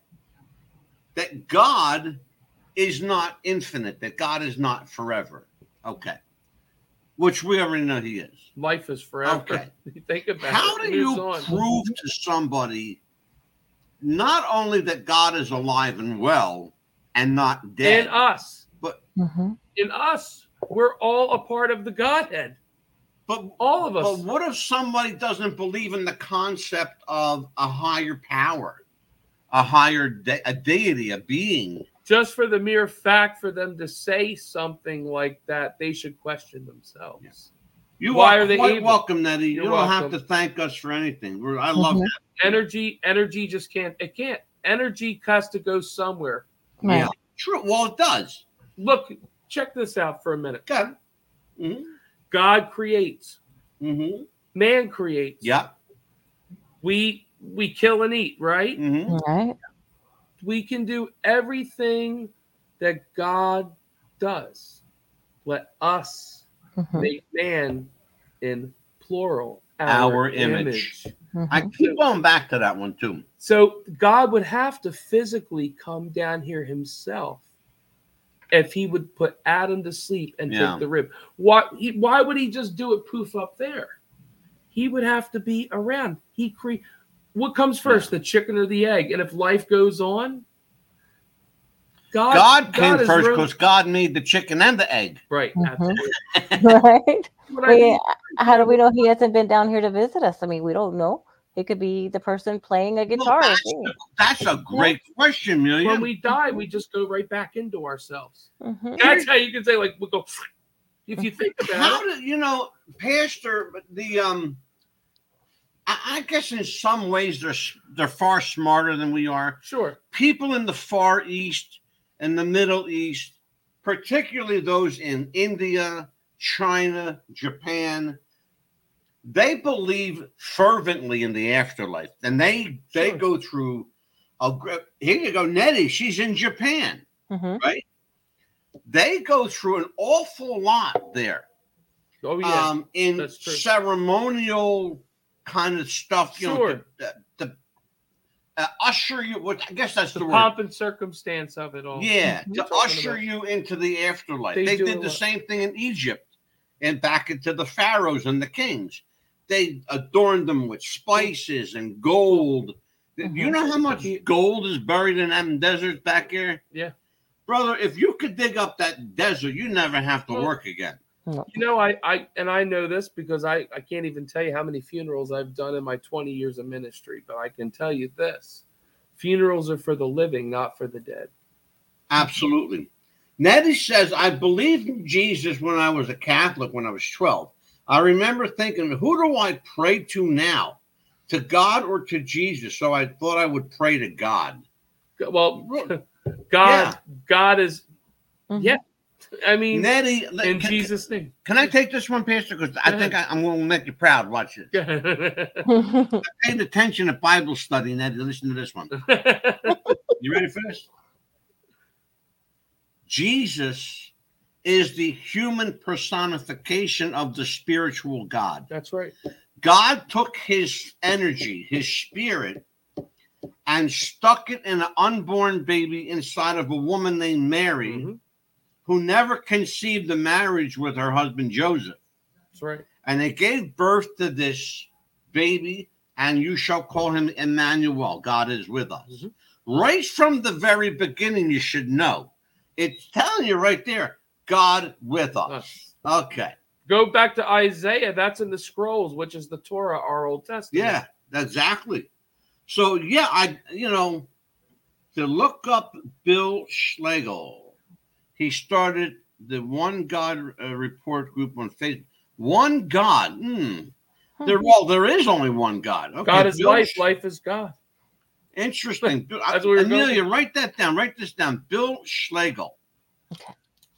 God is not infinite, that God is not forever. Okay. Which we already know he is. Life is forever. Okay. Think about it. How do you prove to somebody not only that God is alive and well and not dead? In us. But in us. We're all a part of the Godhead. But all of us. But what if somebody doesn't believe in the concept of a higher power, a deity, a being? Just for the mere fact for them to say something like that, they should question themselves. Yeah. Why are they able? Welcome, Nettie. You don't welcome. have to thank us for anything. I love that. Energy just can't. It can't. Energy has to go somewhere. Right. Yeah, true. Well, it does. Look, check this out for a minute. God, mm-hmm. God creates. Mm-hmm. Man creates. Yeah. We kill and eat, right? Mm-hmm. Right. We can do everything that God does. Let us make man in plural, our image. I keep going back to that one too. So God would have to physically come down here himself if he would put Adam to sleep and take the rib. Why would he just do it poof up there? He would have to be around. What comes first, the chicken or the egg? And if life goes on, God came first because God made the chicken and the egg. Right. Absolutely. Right. How do we know he hasn't been down here to visit us? I mean, we don't know. It could be the person playing a guitar. Well, that's a great question, Amelia. When we die, we just go right back into ourselves. That's how you can say, like, we'll go. If you think about it, Pastor, I guess in some ways they're far smarter than we are. Sure. People in the Far East and the Middle East, particularly those in India, China, Japan, they believe fervently in the afterlife. And they go through here you go, Nettie, she's in Japan, right? They go through an awful lot there. Oh, yeah. In ceremonial kind of stuff, sure. To usher you, I guess that's the word. Pomp and circumstance of it all. Yeah, to usher you into the afterlife. They did the same thing in Egypt and back into the pharaohs and the kings. They adorned them with spices and gold. You know how much gold is buried in them deserts back here? Yeah. Brother, if you could dig up that desert, you never have to work again. You know, I know this because I can't even tell you how many funerals I've done in my 20 years of ministry, but I can tell you this. Funerals are for the living, not for the dead. Absolutely. Nettie says, I believed in Jesus when I was a Catholic when I was 12. I remember thinking, who do I pray to now? To God or to Jesus? So I thought I would pray to God. Well, God is, I mean, Nettie, in Jesus' name. Can I take this one, Pastor? Because I think I'm going to make you proud. Watch this. I paid attention at Bible study, Nettie. Listen to this one. You ready for this? Jesus is the human personification of the spiritual God. That's right. God took his energy, his spirit, and stuck it in an unborn baby inside of a woman named Mary, Mm-hmm. who never conceived the marriage with her husband Joseph. That's right. And they gave birth to this baby, and you shall call him Emmanuel. God is with us. Mm-hmm. Right from the very beginning, you should know. It's telling you right there, God with us. Okay. Go back to Isaiah. That's in the scrolls, which is the Torah, our Old Testament. Yeah, exactly. So, yeah, to look up Bill Schlegel, he started the One God Report group on Facebook. One God. There is only one God. Okay, God is Bill life. Life is God. Interesting. That's what we were Amelia, going. write that down. Write this down. Bill Schlegel. Okay.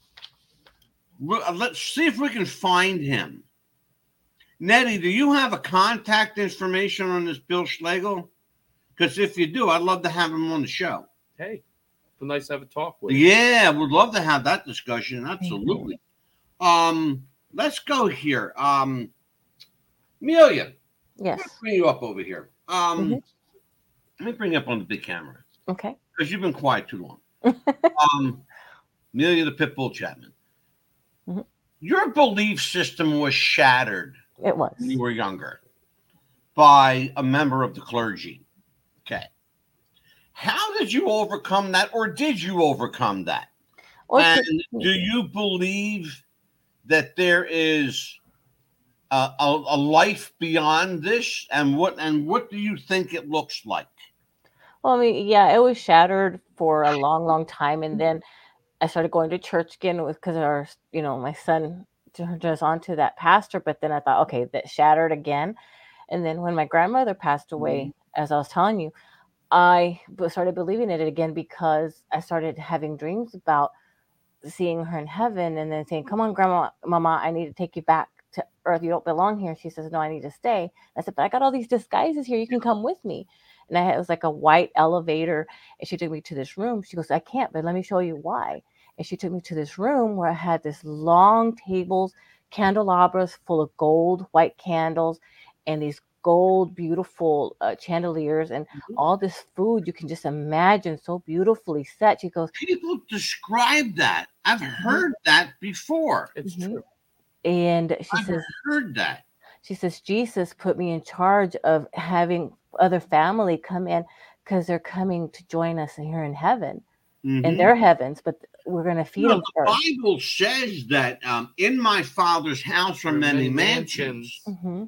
Let's see if we can find him. Nettie, do you have a contact information on this Bill Schlegel? Because if you do, I'd love to have him on the show. Hey, it's nice to have a talk with. Yeah, would love to have that discussion. Absolutely. Let's go here. Amelia, Yes. let's bring you up over here. Mhm. Let me bring you up on the big camera Okay. because you've been quiet too long. Amelia the Pitbull Chapman. Mhm. Your belief system was shattered It was. when you were younger by a member of the clergy. Okay. How did you overcome that, or did you overcome that? Or And do you believe that there is a life beyond this, and what do you think it looks like? Well, I mean, yeah, it was shattered for a long, long time, and then I started going to church again because my son turned us on to that pastor. But then I thought, okay, that shattered again. And then when my grandmother passed away, as I was telling you, I started believing it again because I started having dreams about seeing her in heaven, and then saying, "Come on, Grandma, Mama, I need to take you back to Earth. You don't belong here." She says, "No, I need to stay." I said, "But I got all these disguises here. You can come with me." And it was like a white elevator, and she took me to this room. She goes, "I can't, but let me show you why." And she took me to this room where I had this long tables, candelabras full of gold, white candles, and these gold, beautiful chandeliers, and all this food you can just imagine so beautifully set. She goes, People describe that. I've heard that before. It's Mhm. true. and she I've says, heard that. Jesus put me in charge of having other family come in because they're coming to join us here in heaven, in Mhm. their heavens, but we're going to feed them The first. Bible says that in my Father's house are many mansions, Hmm.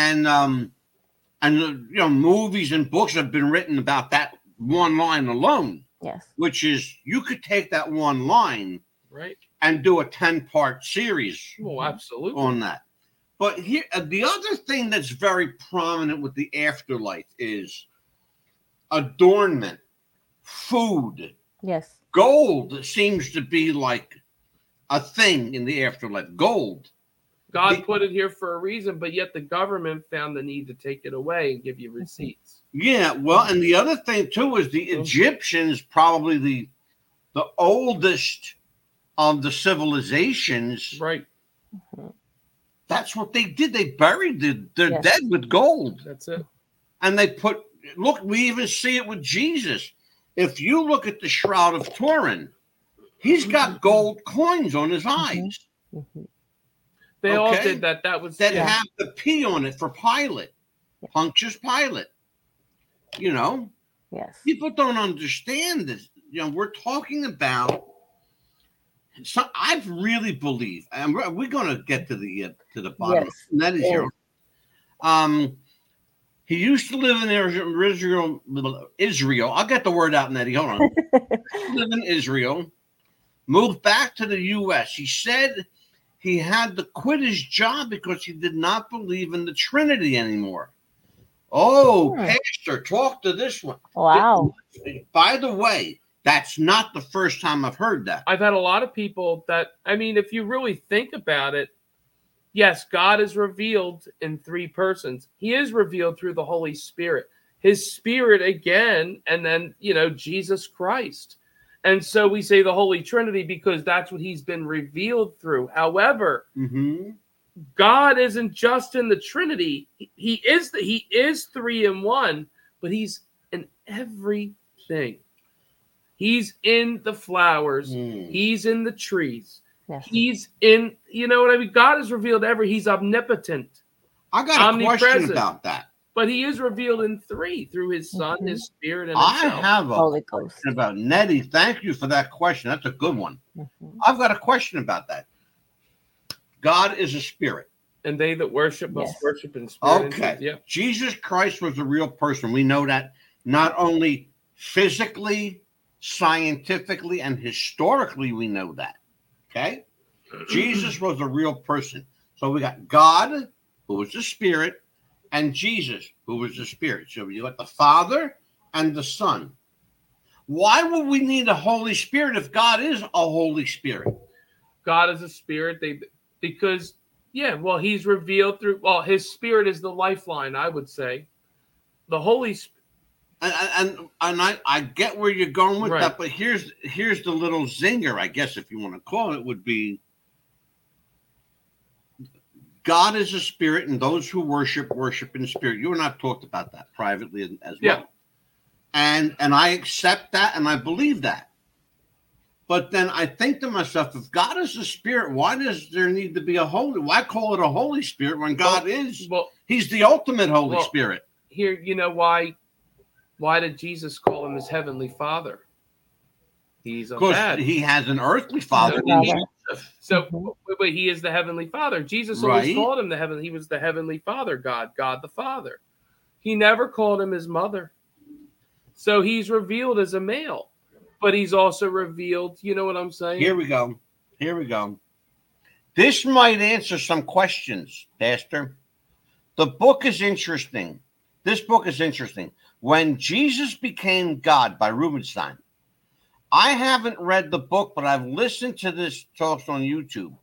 and movies and books have been written about that one line alone, Yes. which is you could take that one line Right. and do a 10-part series Well, absolutely. on that. But here, the other thing that's very prominent with the afterlife is adornment, food, Yes. gold seems to be like a thing in the afterlife. Gold. God put it here for a reason, but yet the government found the need to take it away and give you receipts. Yeah, well, and the other thing too is the Egyptians, probably the oldest of the civilizations. Right. That's what they did. They buried their Yes. dead with gold. That's it. And they look, we even see it with Jesus. If you look at the Shroud of Turin, he's got gold coins on his eyes Mhm. They all Okay. did that. That was that Yeah. have the P on it for Pilate, Pontius Pilate. Yes. People don't understand this. We're talking about. So I really believe, and we're going to get to the bottom. Yes. And that is here. He used to live in Israel. I'll get the word out, Nettie. Hold on. He lived in Israel, moved back to the U.S. He said he had to quit his job because he did not believe in the Trinity anymore. Oh, Pastor, talk to this one. Wow. By the way, that's not the first time I've heard that. I've had a lot of people that, I mean, if you really think about it, yes, God is revealed in three persons. He is revealed through the Holy Spirit. his spirit again, and then, Jesus Christ. And so we say the Holy Trinity because that's what he's been revealed through. However, God isn't just in the Trinity. He is 3 in 1, but he's in everything. He's in the flowers. He's in the trees. Yes. He's in, what I mean? God is revealed he's omnipotent. I got a question about that. But he is revealed in 3 through his Son, his Spirit, and I himself. have a Holy question Ghost. about Nettie. Thank you for that question. That's a good one. I've got a question about that. God is a spirit. And they that worship must worship in spirit and Okay. truth. Yeah. Jesus Christ was a real person. We know that not only physically, scientifically, and historically, we know that. Okay? Jesus was a real person. So we got God, who was the spirit, and Jesus, who was the spirit. So you got the Father and the Son. Why would we need a Holy Spirit if God is a Holy Spirit? God is a spirit. Because he's revealed through. Well, his spirit is the lifeline, I would say. The Holy Spirit. And I get where you're going with Right. that, but here's the little zinger, I guess, if you want to call it, would be God is a spirit, and those who worship in spirit. You and I have talked about that privately as well. And I accept that, and I believe that. But then I think to myself, if God is a spirit, why does there need to be a holy? Why call it a Holy Spirit when God is? Well, he's the ultimate Holy Spirit. Here, why? Why did Jesus call him his heavenly Father? He's a Because he has an earthly father. But he is the heavenly Father. Jesus always called him he was the heavenly Father, God the Father. He never called him his mother. So he's revealed as a male, but he's also revealed, you know what I'm saying? Here we go. This might answer some questions, Pastor. The book is interesting. This book is interesting. When Jesus Became God by Rubenstein. I haven't read the book, but I've listened to this talks on YouTube.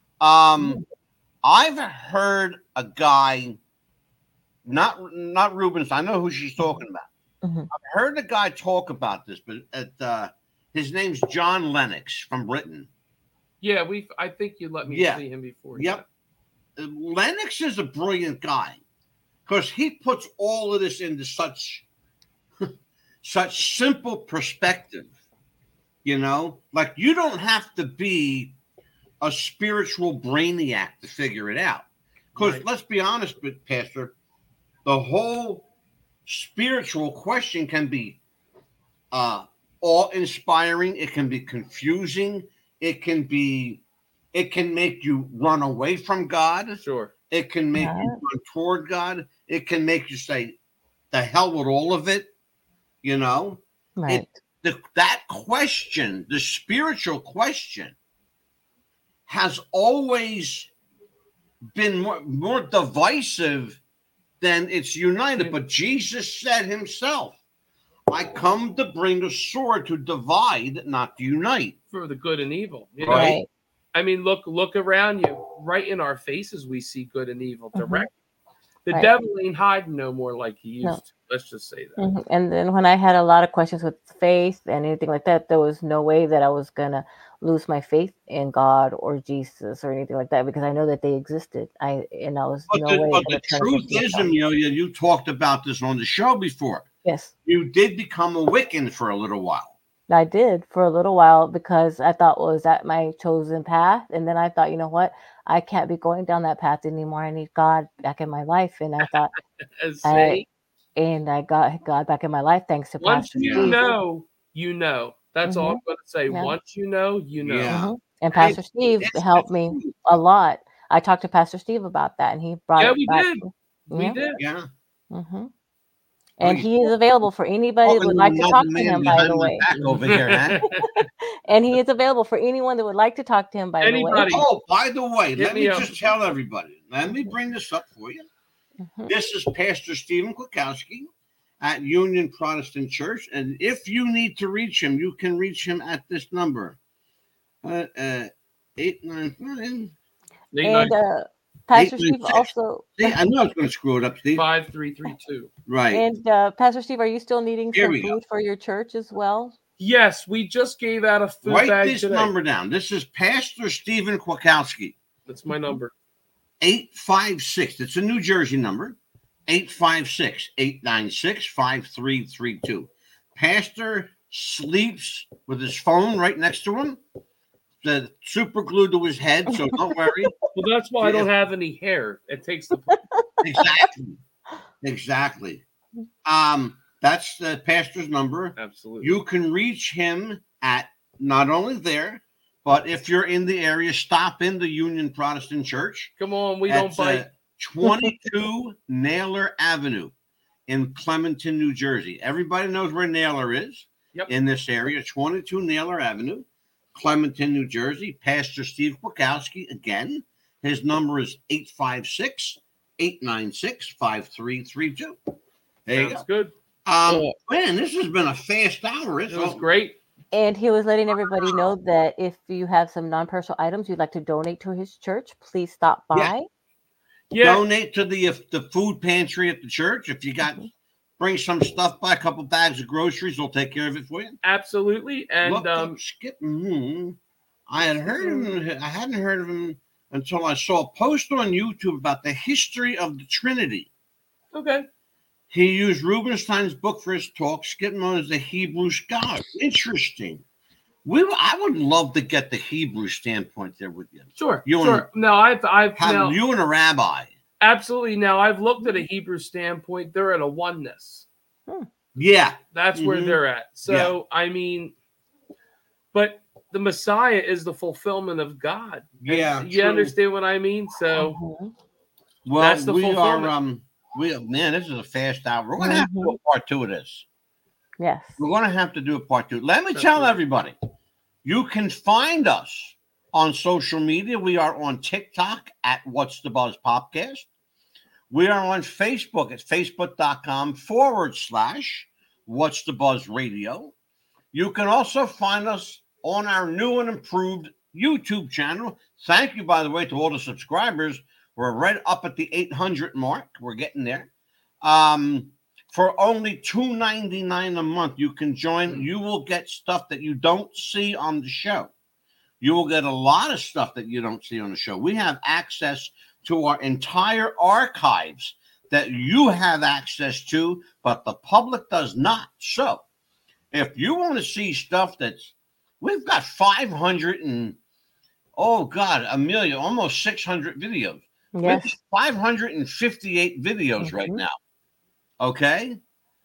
I've heard a guy, not Rubenstein. I know who she's talking about. I've heard a guy talk about this, but his name's John Lennox from Britain. Yeah, I think you let me see him before. Yep. Lennox is a brilliant guy because he puts all of this into such simple perspective. Like you don't have to be a spiritual brainiac to figure it out. Because let's be honest, Pastor, the whole spiritual question can be awe-inspiring. It can be confusing. It can make you run away from God. Sure. It can make you run toward God. It can make you say, the hell with all of it. Right. That question, the spiritual question, has always been more divisive than it's united. But Jesus said himself, I come to bring a sword to divide, not to unite. For the good and evil. Right. I mean, look around you. Right in our faces, we see good and evil direct. The devil ain't hiding no more like he used to. Let's just say that. And then when I had a lot of questions with faith and anything like that, there was no way that I was going to lose my faith in God or Jesus or anything like that because I know that they existed. But the truth is, Amelia, you talked about this on the show before. Yes. You did become a Wiccan for a little while. I did for a little while because I thought, well, is that my chosen path? And then I thought, you know what? I can't be going down that path anymore. I need God back in my life. And I thought, I got God back in my life thanks to once Pastor you Steve. know. That's all I'm going to say. Yeah. Once you know. Yeah. And Pastor Steve helped me a lot. I talked to Pastor Steve about that, and he brought it back. We did. Yeah. And he is available for anybody that would like to talk to him, by the way. Over here, huh? And he is available for anyone that would like to talk to him, by the way. Oh, by the way, let me just tell everybody. Let me bring this up for you. This is Pastor Stephen Kwiatkowski at Union Protestant Church. And if you need to reach him, you can reach him at this number. 895. Pastor Steve 896. also, See, I knew I was going to screw it up, Steve. 5332. Right. and Pastor Steve, are you still needing Here some we go. food for your church as well? Yes, we just gave out a food Write bag this today. number down. This is Pastor Stephen Kwiatkowski. That's my number. 856. It's a New Jersey number. 856-896-5332. Pastor sleeps with his phone right next to him. The super glued to his head, so don't worry. Well, that's why I don't have any hair. It takes the Exactly. That's the pastor's number. absolutely. You can reach him at not only there, but if you're in the area, stop in the Union Protestant Church. Come on, we That's, don't bite. 22 Naylor Avenue in Clementon, New Jersey. Everybody knows where Naylor is. Yep. In this area. 22 Naylor Avenue, Clementon, New Jersey. Pastor Steve Kwiatkowski again. His number is 856-896-5332. There you Sounds go. good. Man, this has been a fast hour. It was great. And he was letting everybody know that if you have some non-personal items you'd like to donate to his church, please stop by. Yeah, Donate to the food pantry at the church. If you got, bring some stuff by, a couple bags of groceries, they'll take care of it for you. absolutely. And Look up Skip. I had heard of him. I hadn't heard of him until I saw a post on YouTube about the history of the Trinity. okay. He used Rubenstein's book for his talk. Skip known as the Hebrew scholar. Interesting. I would love to get the Hebrew standpoint there with you. Sure. You sure. No, I've Have now, you and a rabbi. absolutely. Now I've looked at a Hebrew standpoint. They're at a oneness. Yeah. That's where Mhm. they're at. So I mean, but the Messiah is the fulfillment of God. Yeah. You true. understand what I mean? So Mhm. Well, That's the we fulfillment. are. Man, this is a fast hour. We're gonna have to do a part 2 of this. Yes. We're gonna have to do a part 2. Let me tell Absolutely. everybody, you can find us on social media. We are on TikTok at What's the Buzz Podcast. We are on Facebook at facebook.com/What's the Buzz Radio. You can also find us on our new and improved YouTube channel. Thank you, by the way, to all the subscribers. We're right up at the 800 mark. We're getting there. For only $2.99 a month, you can join. You will get stuff that you don't see on the show. You will get a lot of stuff that you don't see on the show. We have access to our entire archives that you have access to, but the public does not. So if you want to see stuff we've got 500 and, Amelia, almost 600 videos. Yes. We've got 558 videos right Mhm. now. Okay?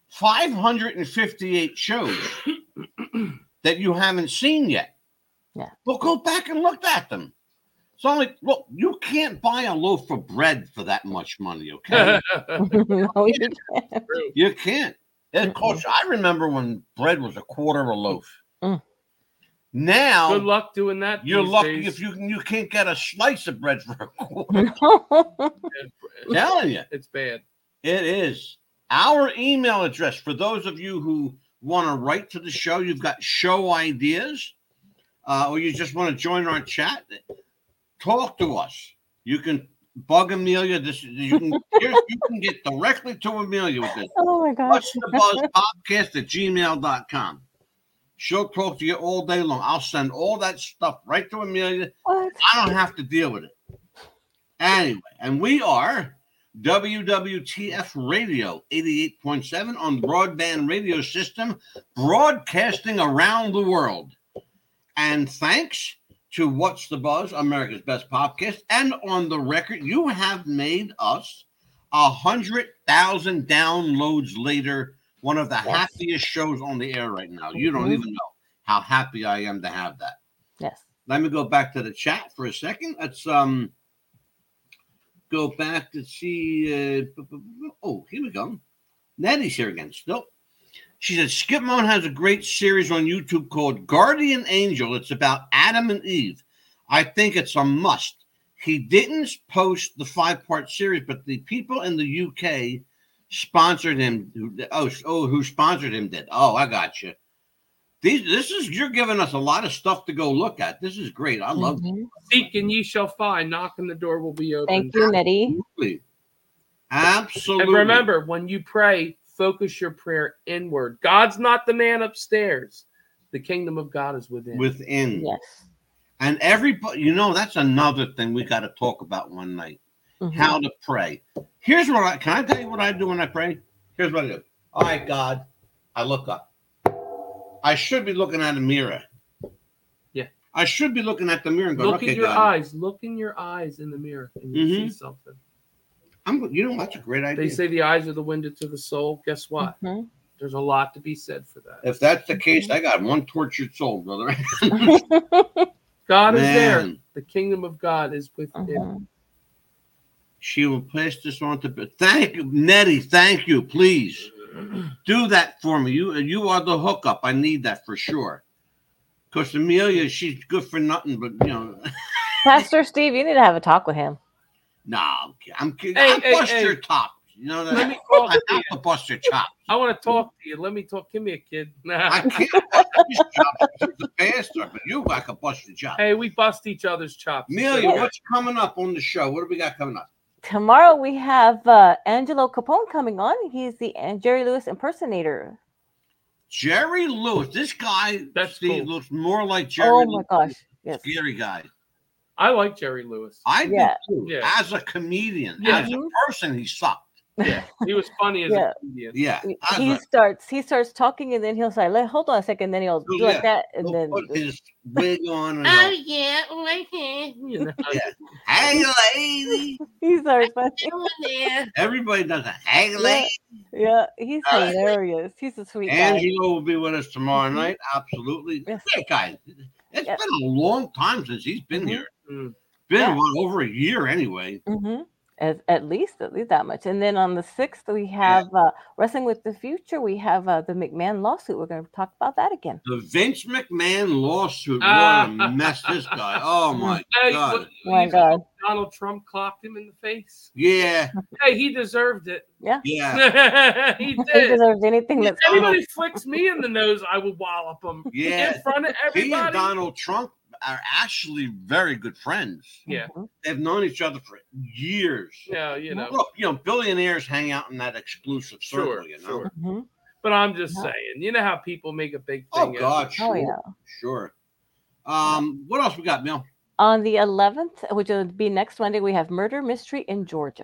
558 shows that you haven't seen yet. Yeah. Well, go back and look at them. It's only, look, you can't buy a loaf of bread for that much money, okay? No, you can't. You can't. It costs, I remember when bread was a quarter a loaf. Mm. Now, good luck doing that. you're these lucky days. if you can't get a slice of bread for a quarter. I'm telling you. It's bad. It is. Our email address, for those of you who want to write to the show, you've got show ideas, or you just want to join our chat, talk to us. You can bug Amelia. You can get directly to Amelia with this. Oh my gosh. What's the Buzz Podcast at gmail.com. She'll talk to you all day long. I'll send all that stuff right to Amelia. What? I don't have to deal with it. Anyway, and we are WWTF Radio 88.7 on broadband radio system, broadcasting around the world. And thanks to What's the Buzz, America's Best Podcast, and On the Record, you have made us 100,000 downloads later, one of the happiest shows on the air right now. You don't even know how happy I am to have that. Yes. Let me go back to the chat for a second. Let's go back to see. Here we go. Nettie's here again still. She said, Skip Moan has a great series on YouTube called Guardian Angel. It's about Adam and Eve. I think it's a must. He didn't post the 5-part series, but the people in the UK sponsored him. Who sponsored him did. Oh, I got you. You're giving us a lot of stuff to go look at. This is great. I love it. Seek and ye shall find. Knock and the door will be open. Thank you, Nettie. Absolutely. And remember, when you pray, focus your prayer inward. God's not the man upstairs. The kingdom of God is within. Within. Yes. And everybody, that's another thing we got to talk about one night. How to pray. Here's what can I tell you what I do when I pray? Here's what I do. All right, God, I look up. I should be looking at a mirror. Yeah. I should be looking at the mirror and going, look okay, in your God. eyes. Look in your eyes in the mirror and you see something. That's a great idea. They say the eyes are the window to the soul. Guess what? There's a lot to be said for that. If that's the case, I got one tortured soul, brother. God is there. The kingdom of God is within. She will pass this on to. Thank you, Nettie. Thank you. Please do that for me. You are the hookup. I need that for sure. Because Amelia, she's good for nothing, but Pastor Steve, you need to have a talk with him. No, I'm kidding. Hey, bust your top. Let me talk I have to bust your chops. I want to talk to you. Let me talk. Give me a kid. I can't bust your chops. She's the pastor, but I can bust your chops. Hey, we bust each other's chops. Amelia, what's coming up on the show? What do we got coming up? Tomorrow we have Angelo Capone coming on. He's the Jerry Lewis impersonator. Jerry Lewis. This guy, Steve, looks more like Jerry Oh Lewis. my gosh. Yes. Scary guy. I like Jerry Lewis. I do too. Yeah. As a comedian. Yeah. As a person, he sucked. Yeah, he was funny as a comedian. Yeah. He starts talking and then he'll say, hold on a second, then he'll do like that and he'll then put his wig on. And Hey lady. he starts Everybody does that. Hey lady. Yeah, he's hilarious. He's a sweet guy. Angelo will be with us tomorrow night. Absolutely. Yes. Yeah, guys. It's been a long time since he's been here. Been over a year anyway. At least that much. And then on the 6th, we have Wrestling with the Future. We have the McMahon lawsuit. We're going to talk about that again. The Vince McMahon lawsuit. What a mess this guy. Oh, my God. My God. Donald Trump clocked him in the face. Yeah. Hey, he deserved it. Yeah. Yeah. He He did. deserves anything If that's anybody flicks me in the nose, I will wallop him. Yeah. In front of everybody. He and Donald Trump are actually very good friends. Yeah. They've known each other for years. Yeah, Look, billionaires hang out in that exclusive circle, Sure. But I'm just saying, how people make a big thing. Oh, God, sure. Oh, yeah. Sure. What else we got, Mel? On the 11th, which will be next Monday, we have Murder Mystery in Georgia.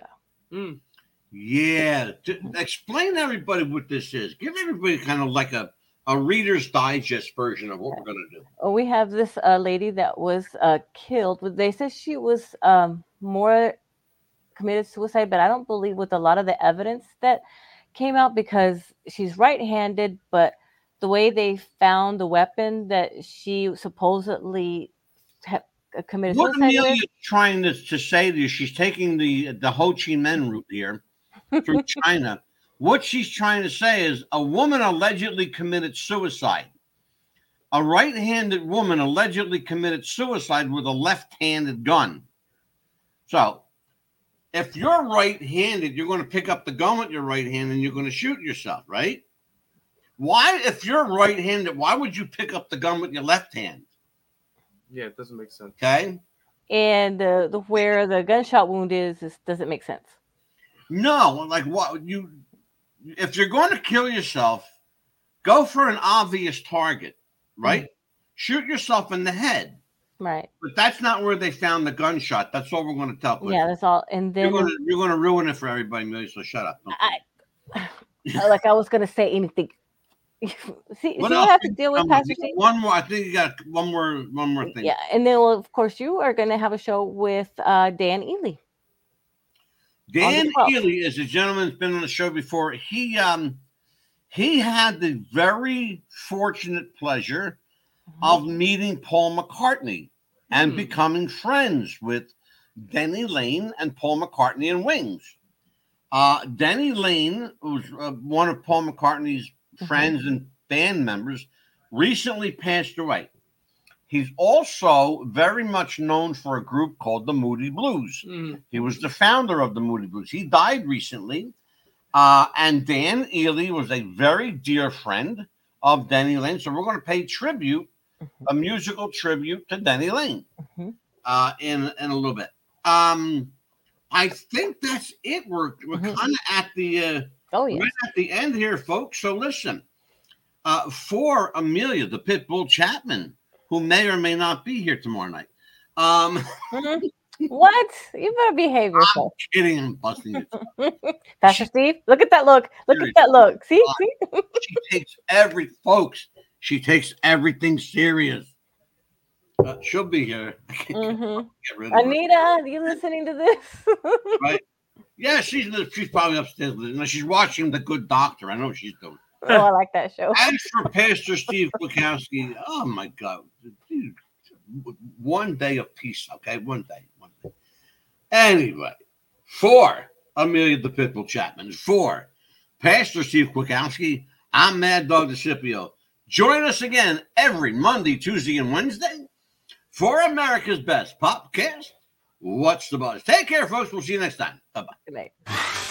Yeah. Explain to everybody what this is. Give everybody kind of like a Reader's Digest version of what we're going to do. We have this lady that was killed. They said she was more committed suicide, but I don't believe with a lot of the evidence that came out because she's right-handed, but the way they found the weapon that she supposedly committed what suicide Amelia with. is trying to say to you, she's taking the Ho Chi Minh route here through China. What she's trying to say is a woman allegedly committed suicide. A right-handed woman allegedly committed suicide with a left-handed gun. So, if you're right-handed, you're going to pick up the gun with your right hand and you're going to shoot yourself, right? Why, if you're right-handed, why would you pick up the gun with your left hand? Yeah, it doesn't make sense. Okay. And where the gunshot wound is doesn't make sense. No, like what if you're going to kill yourself, go for an obvious target, right? Shoot yourself in the head. Right. But that's not where they found the gunshot. That's all we're going to tell. Yeah, that's all. And then you're going to ruin it for everybody, Millie, so shut up. I was going to say anything. see what I have to deal with Pastor Steve? One more. I think you got one more thing. Yeah, and then of course you are going to have a show with Dan Ely. Dan Ely is a gentleman who's been on the show before. He had the very fortunate pleasure of meeting Paul McCartney and becoming friends with Denny Lane and Paul McCartney and Wings. Denny Lane, who's one of Paul McCartney's friends and band members, recently passed away. He's also very much known for a group called the Moody Blues. He was the founder of the Moody Blues. He died recently. And Dan Ely was a very dear friend of Denny Lane. So we're going to pay tribute, a musical tribute to Denny Lane in a little bit. I think that's it. We're kind of at the right at the end here, folks. So listen, for Amelia, the Pitbull Chapman, who may or may not be here tomorrow night. What? You better behave yourself. I'm kidding. I'm busting you. Pastor Steve, look at that look. Look at that look. See? She takes she takes everything serious. She'll be here. Get rid of Anita, are you listening to this? Right? Yeah, she's probably upstairs. She's watching The Good Doctor. I know what she's doing. Oh, I like that show. As for Pastor Steve Kwiatkowski, oh my God. Dude, one day of peace, okay? One day. Anyway, for Amelia the Pitbull Chapman, for Pastor Steve Kwiatkowski, I'm Mad Dog DeCipio. Join us again every Monday, Tuesday, and Wednesday for America's Best Popcast. What's the Buzz? Take care, folks. We'll see you next time. Bye-bye. Good night.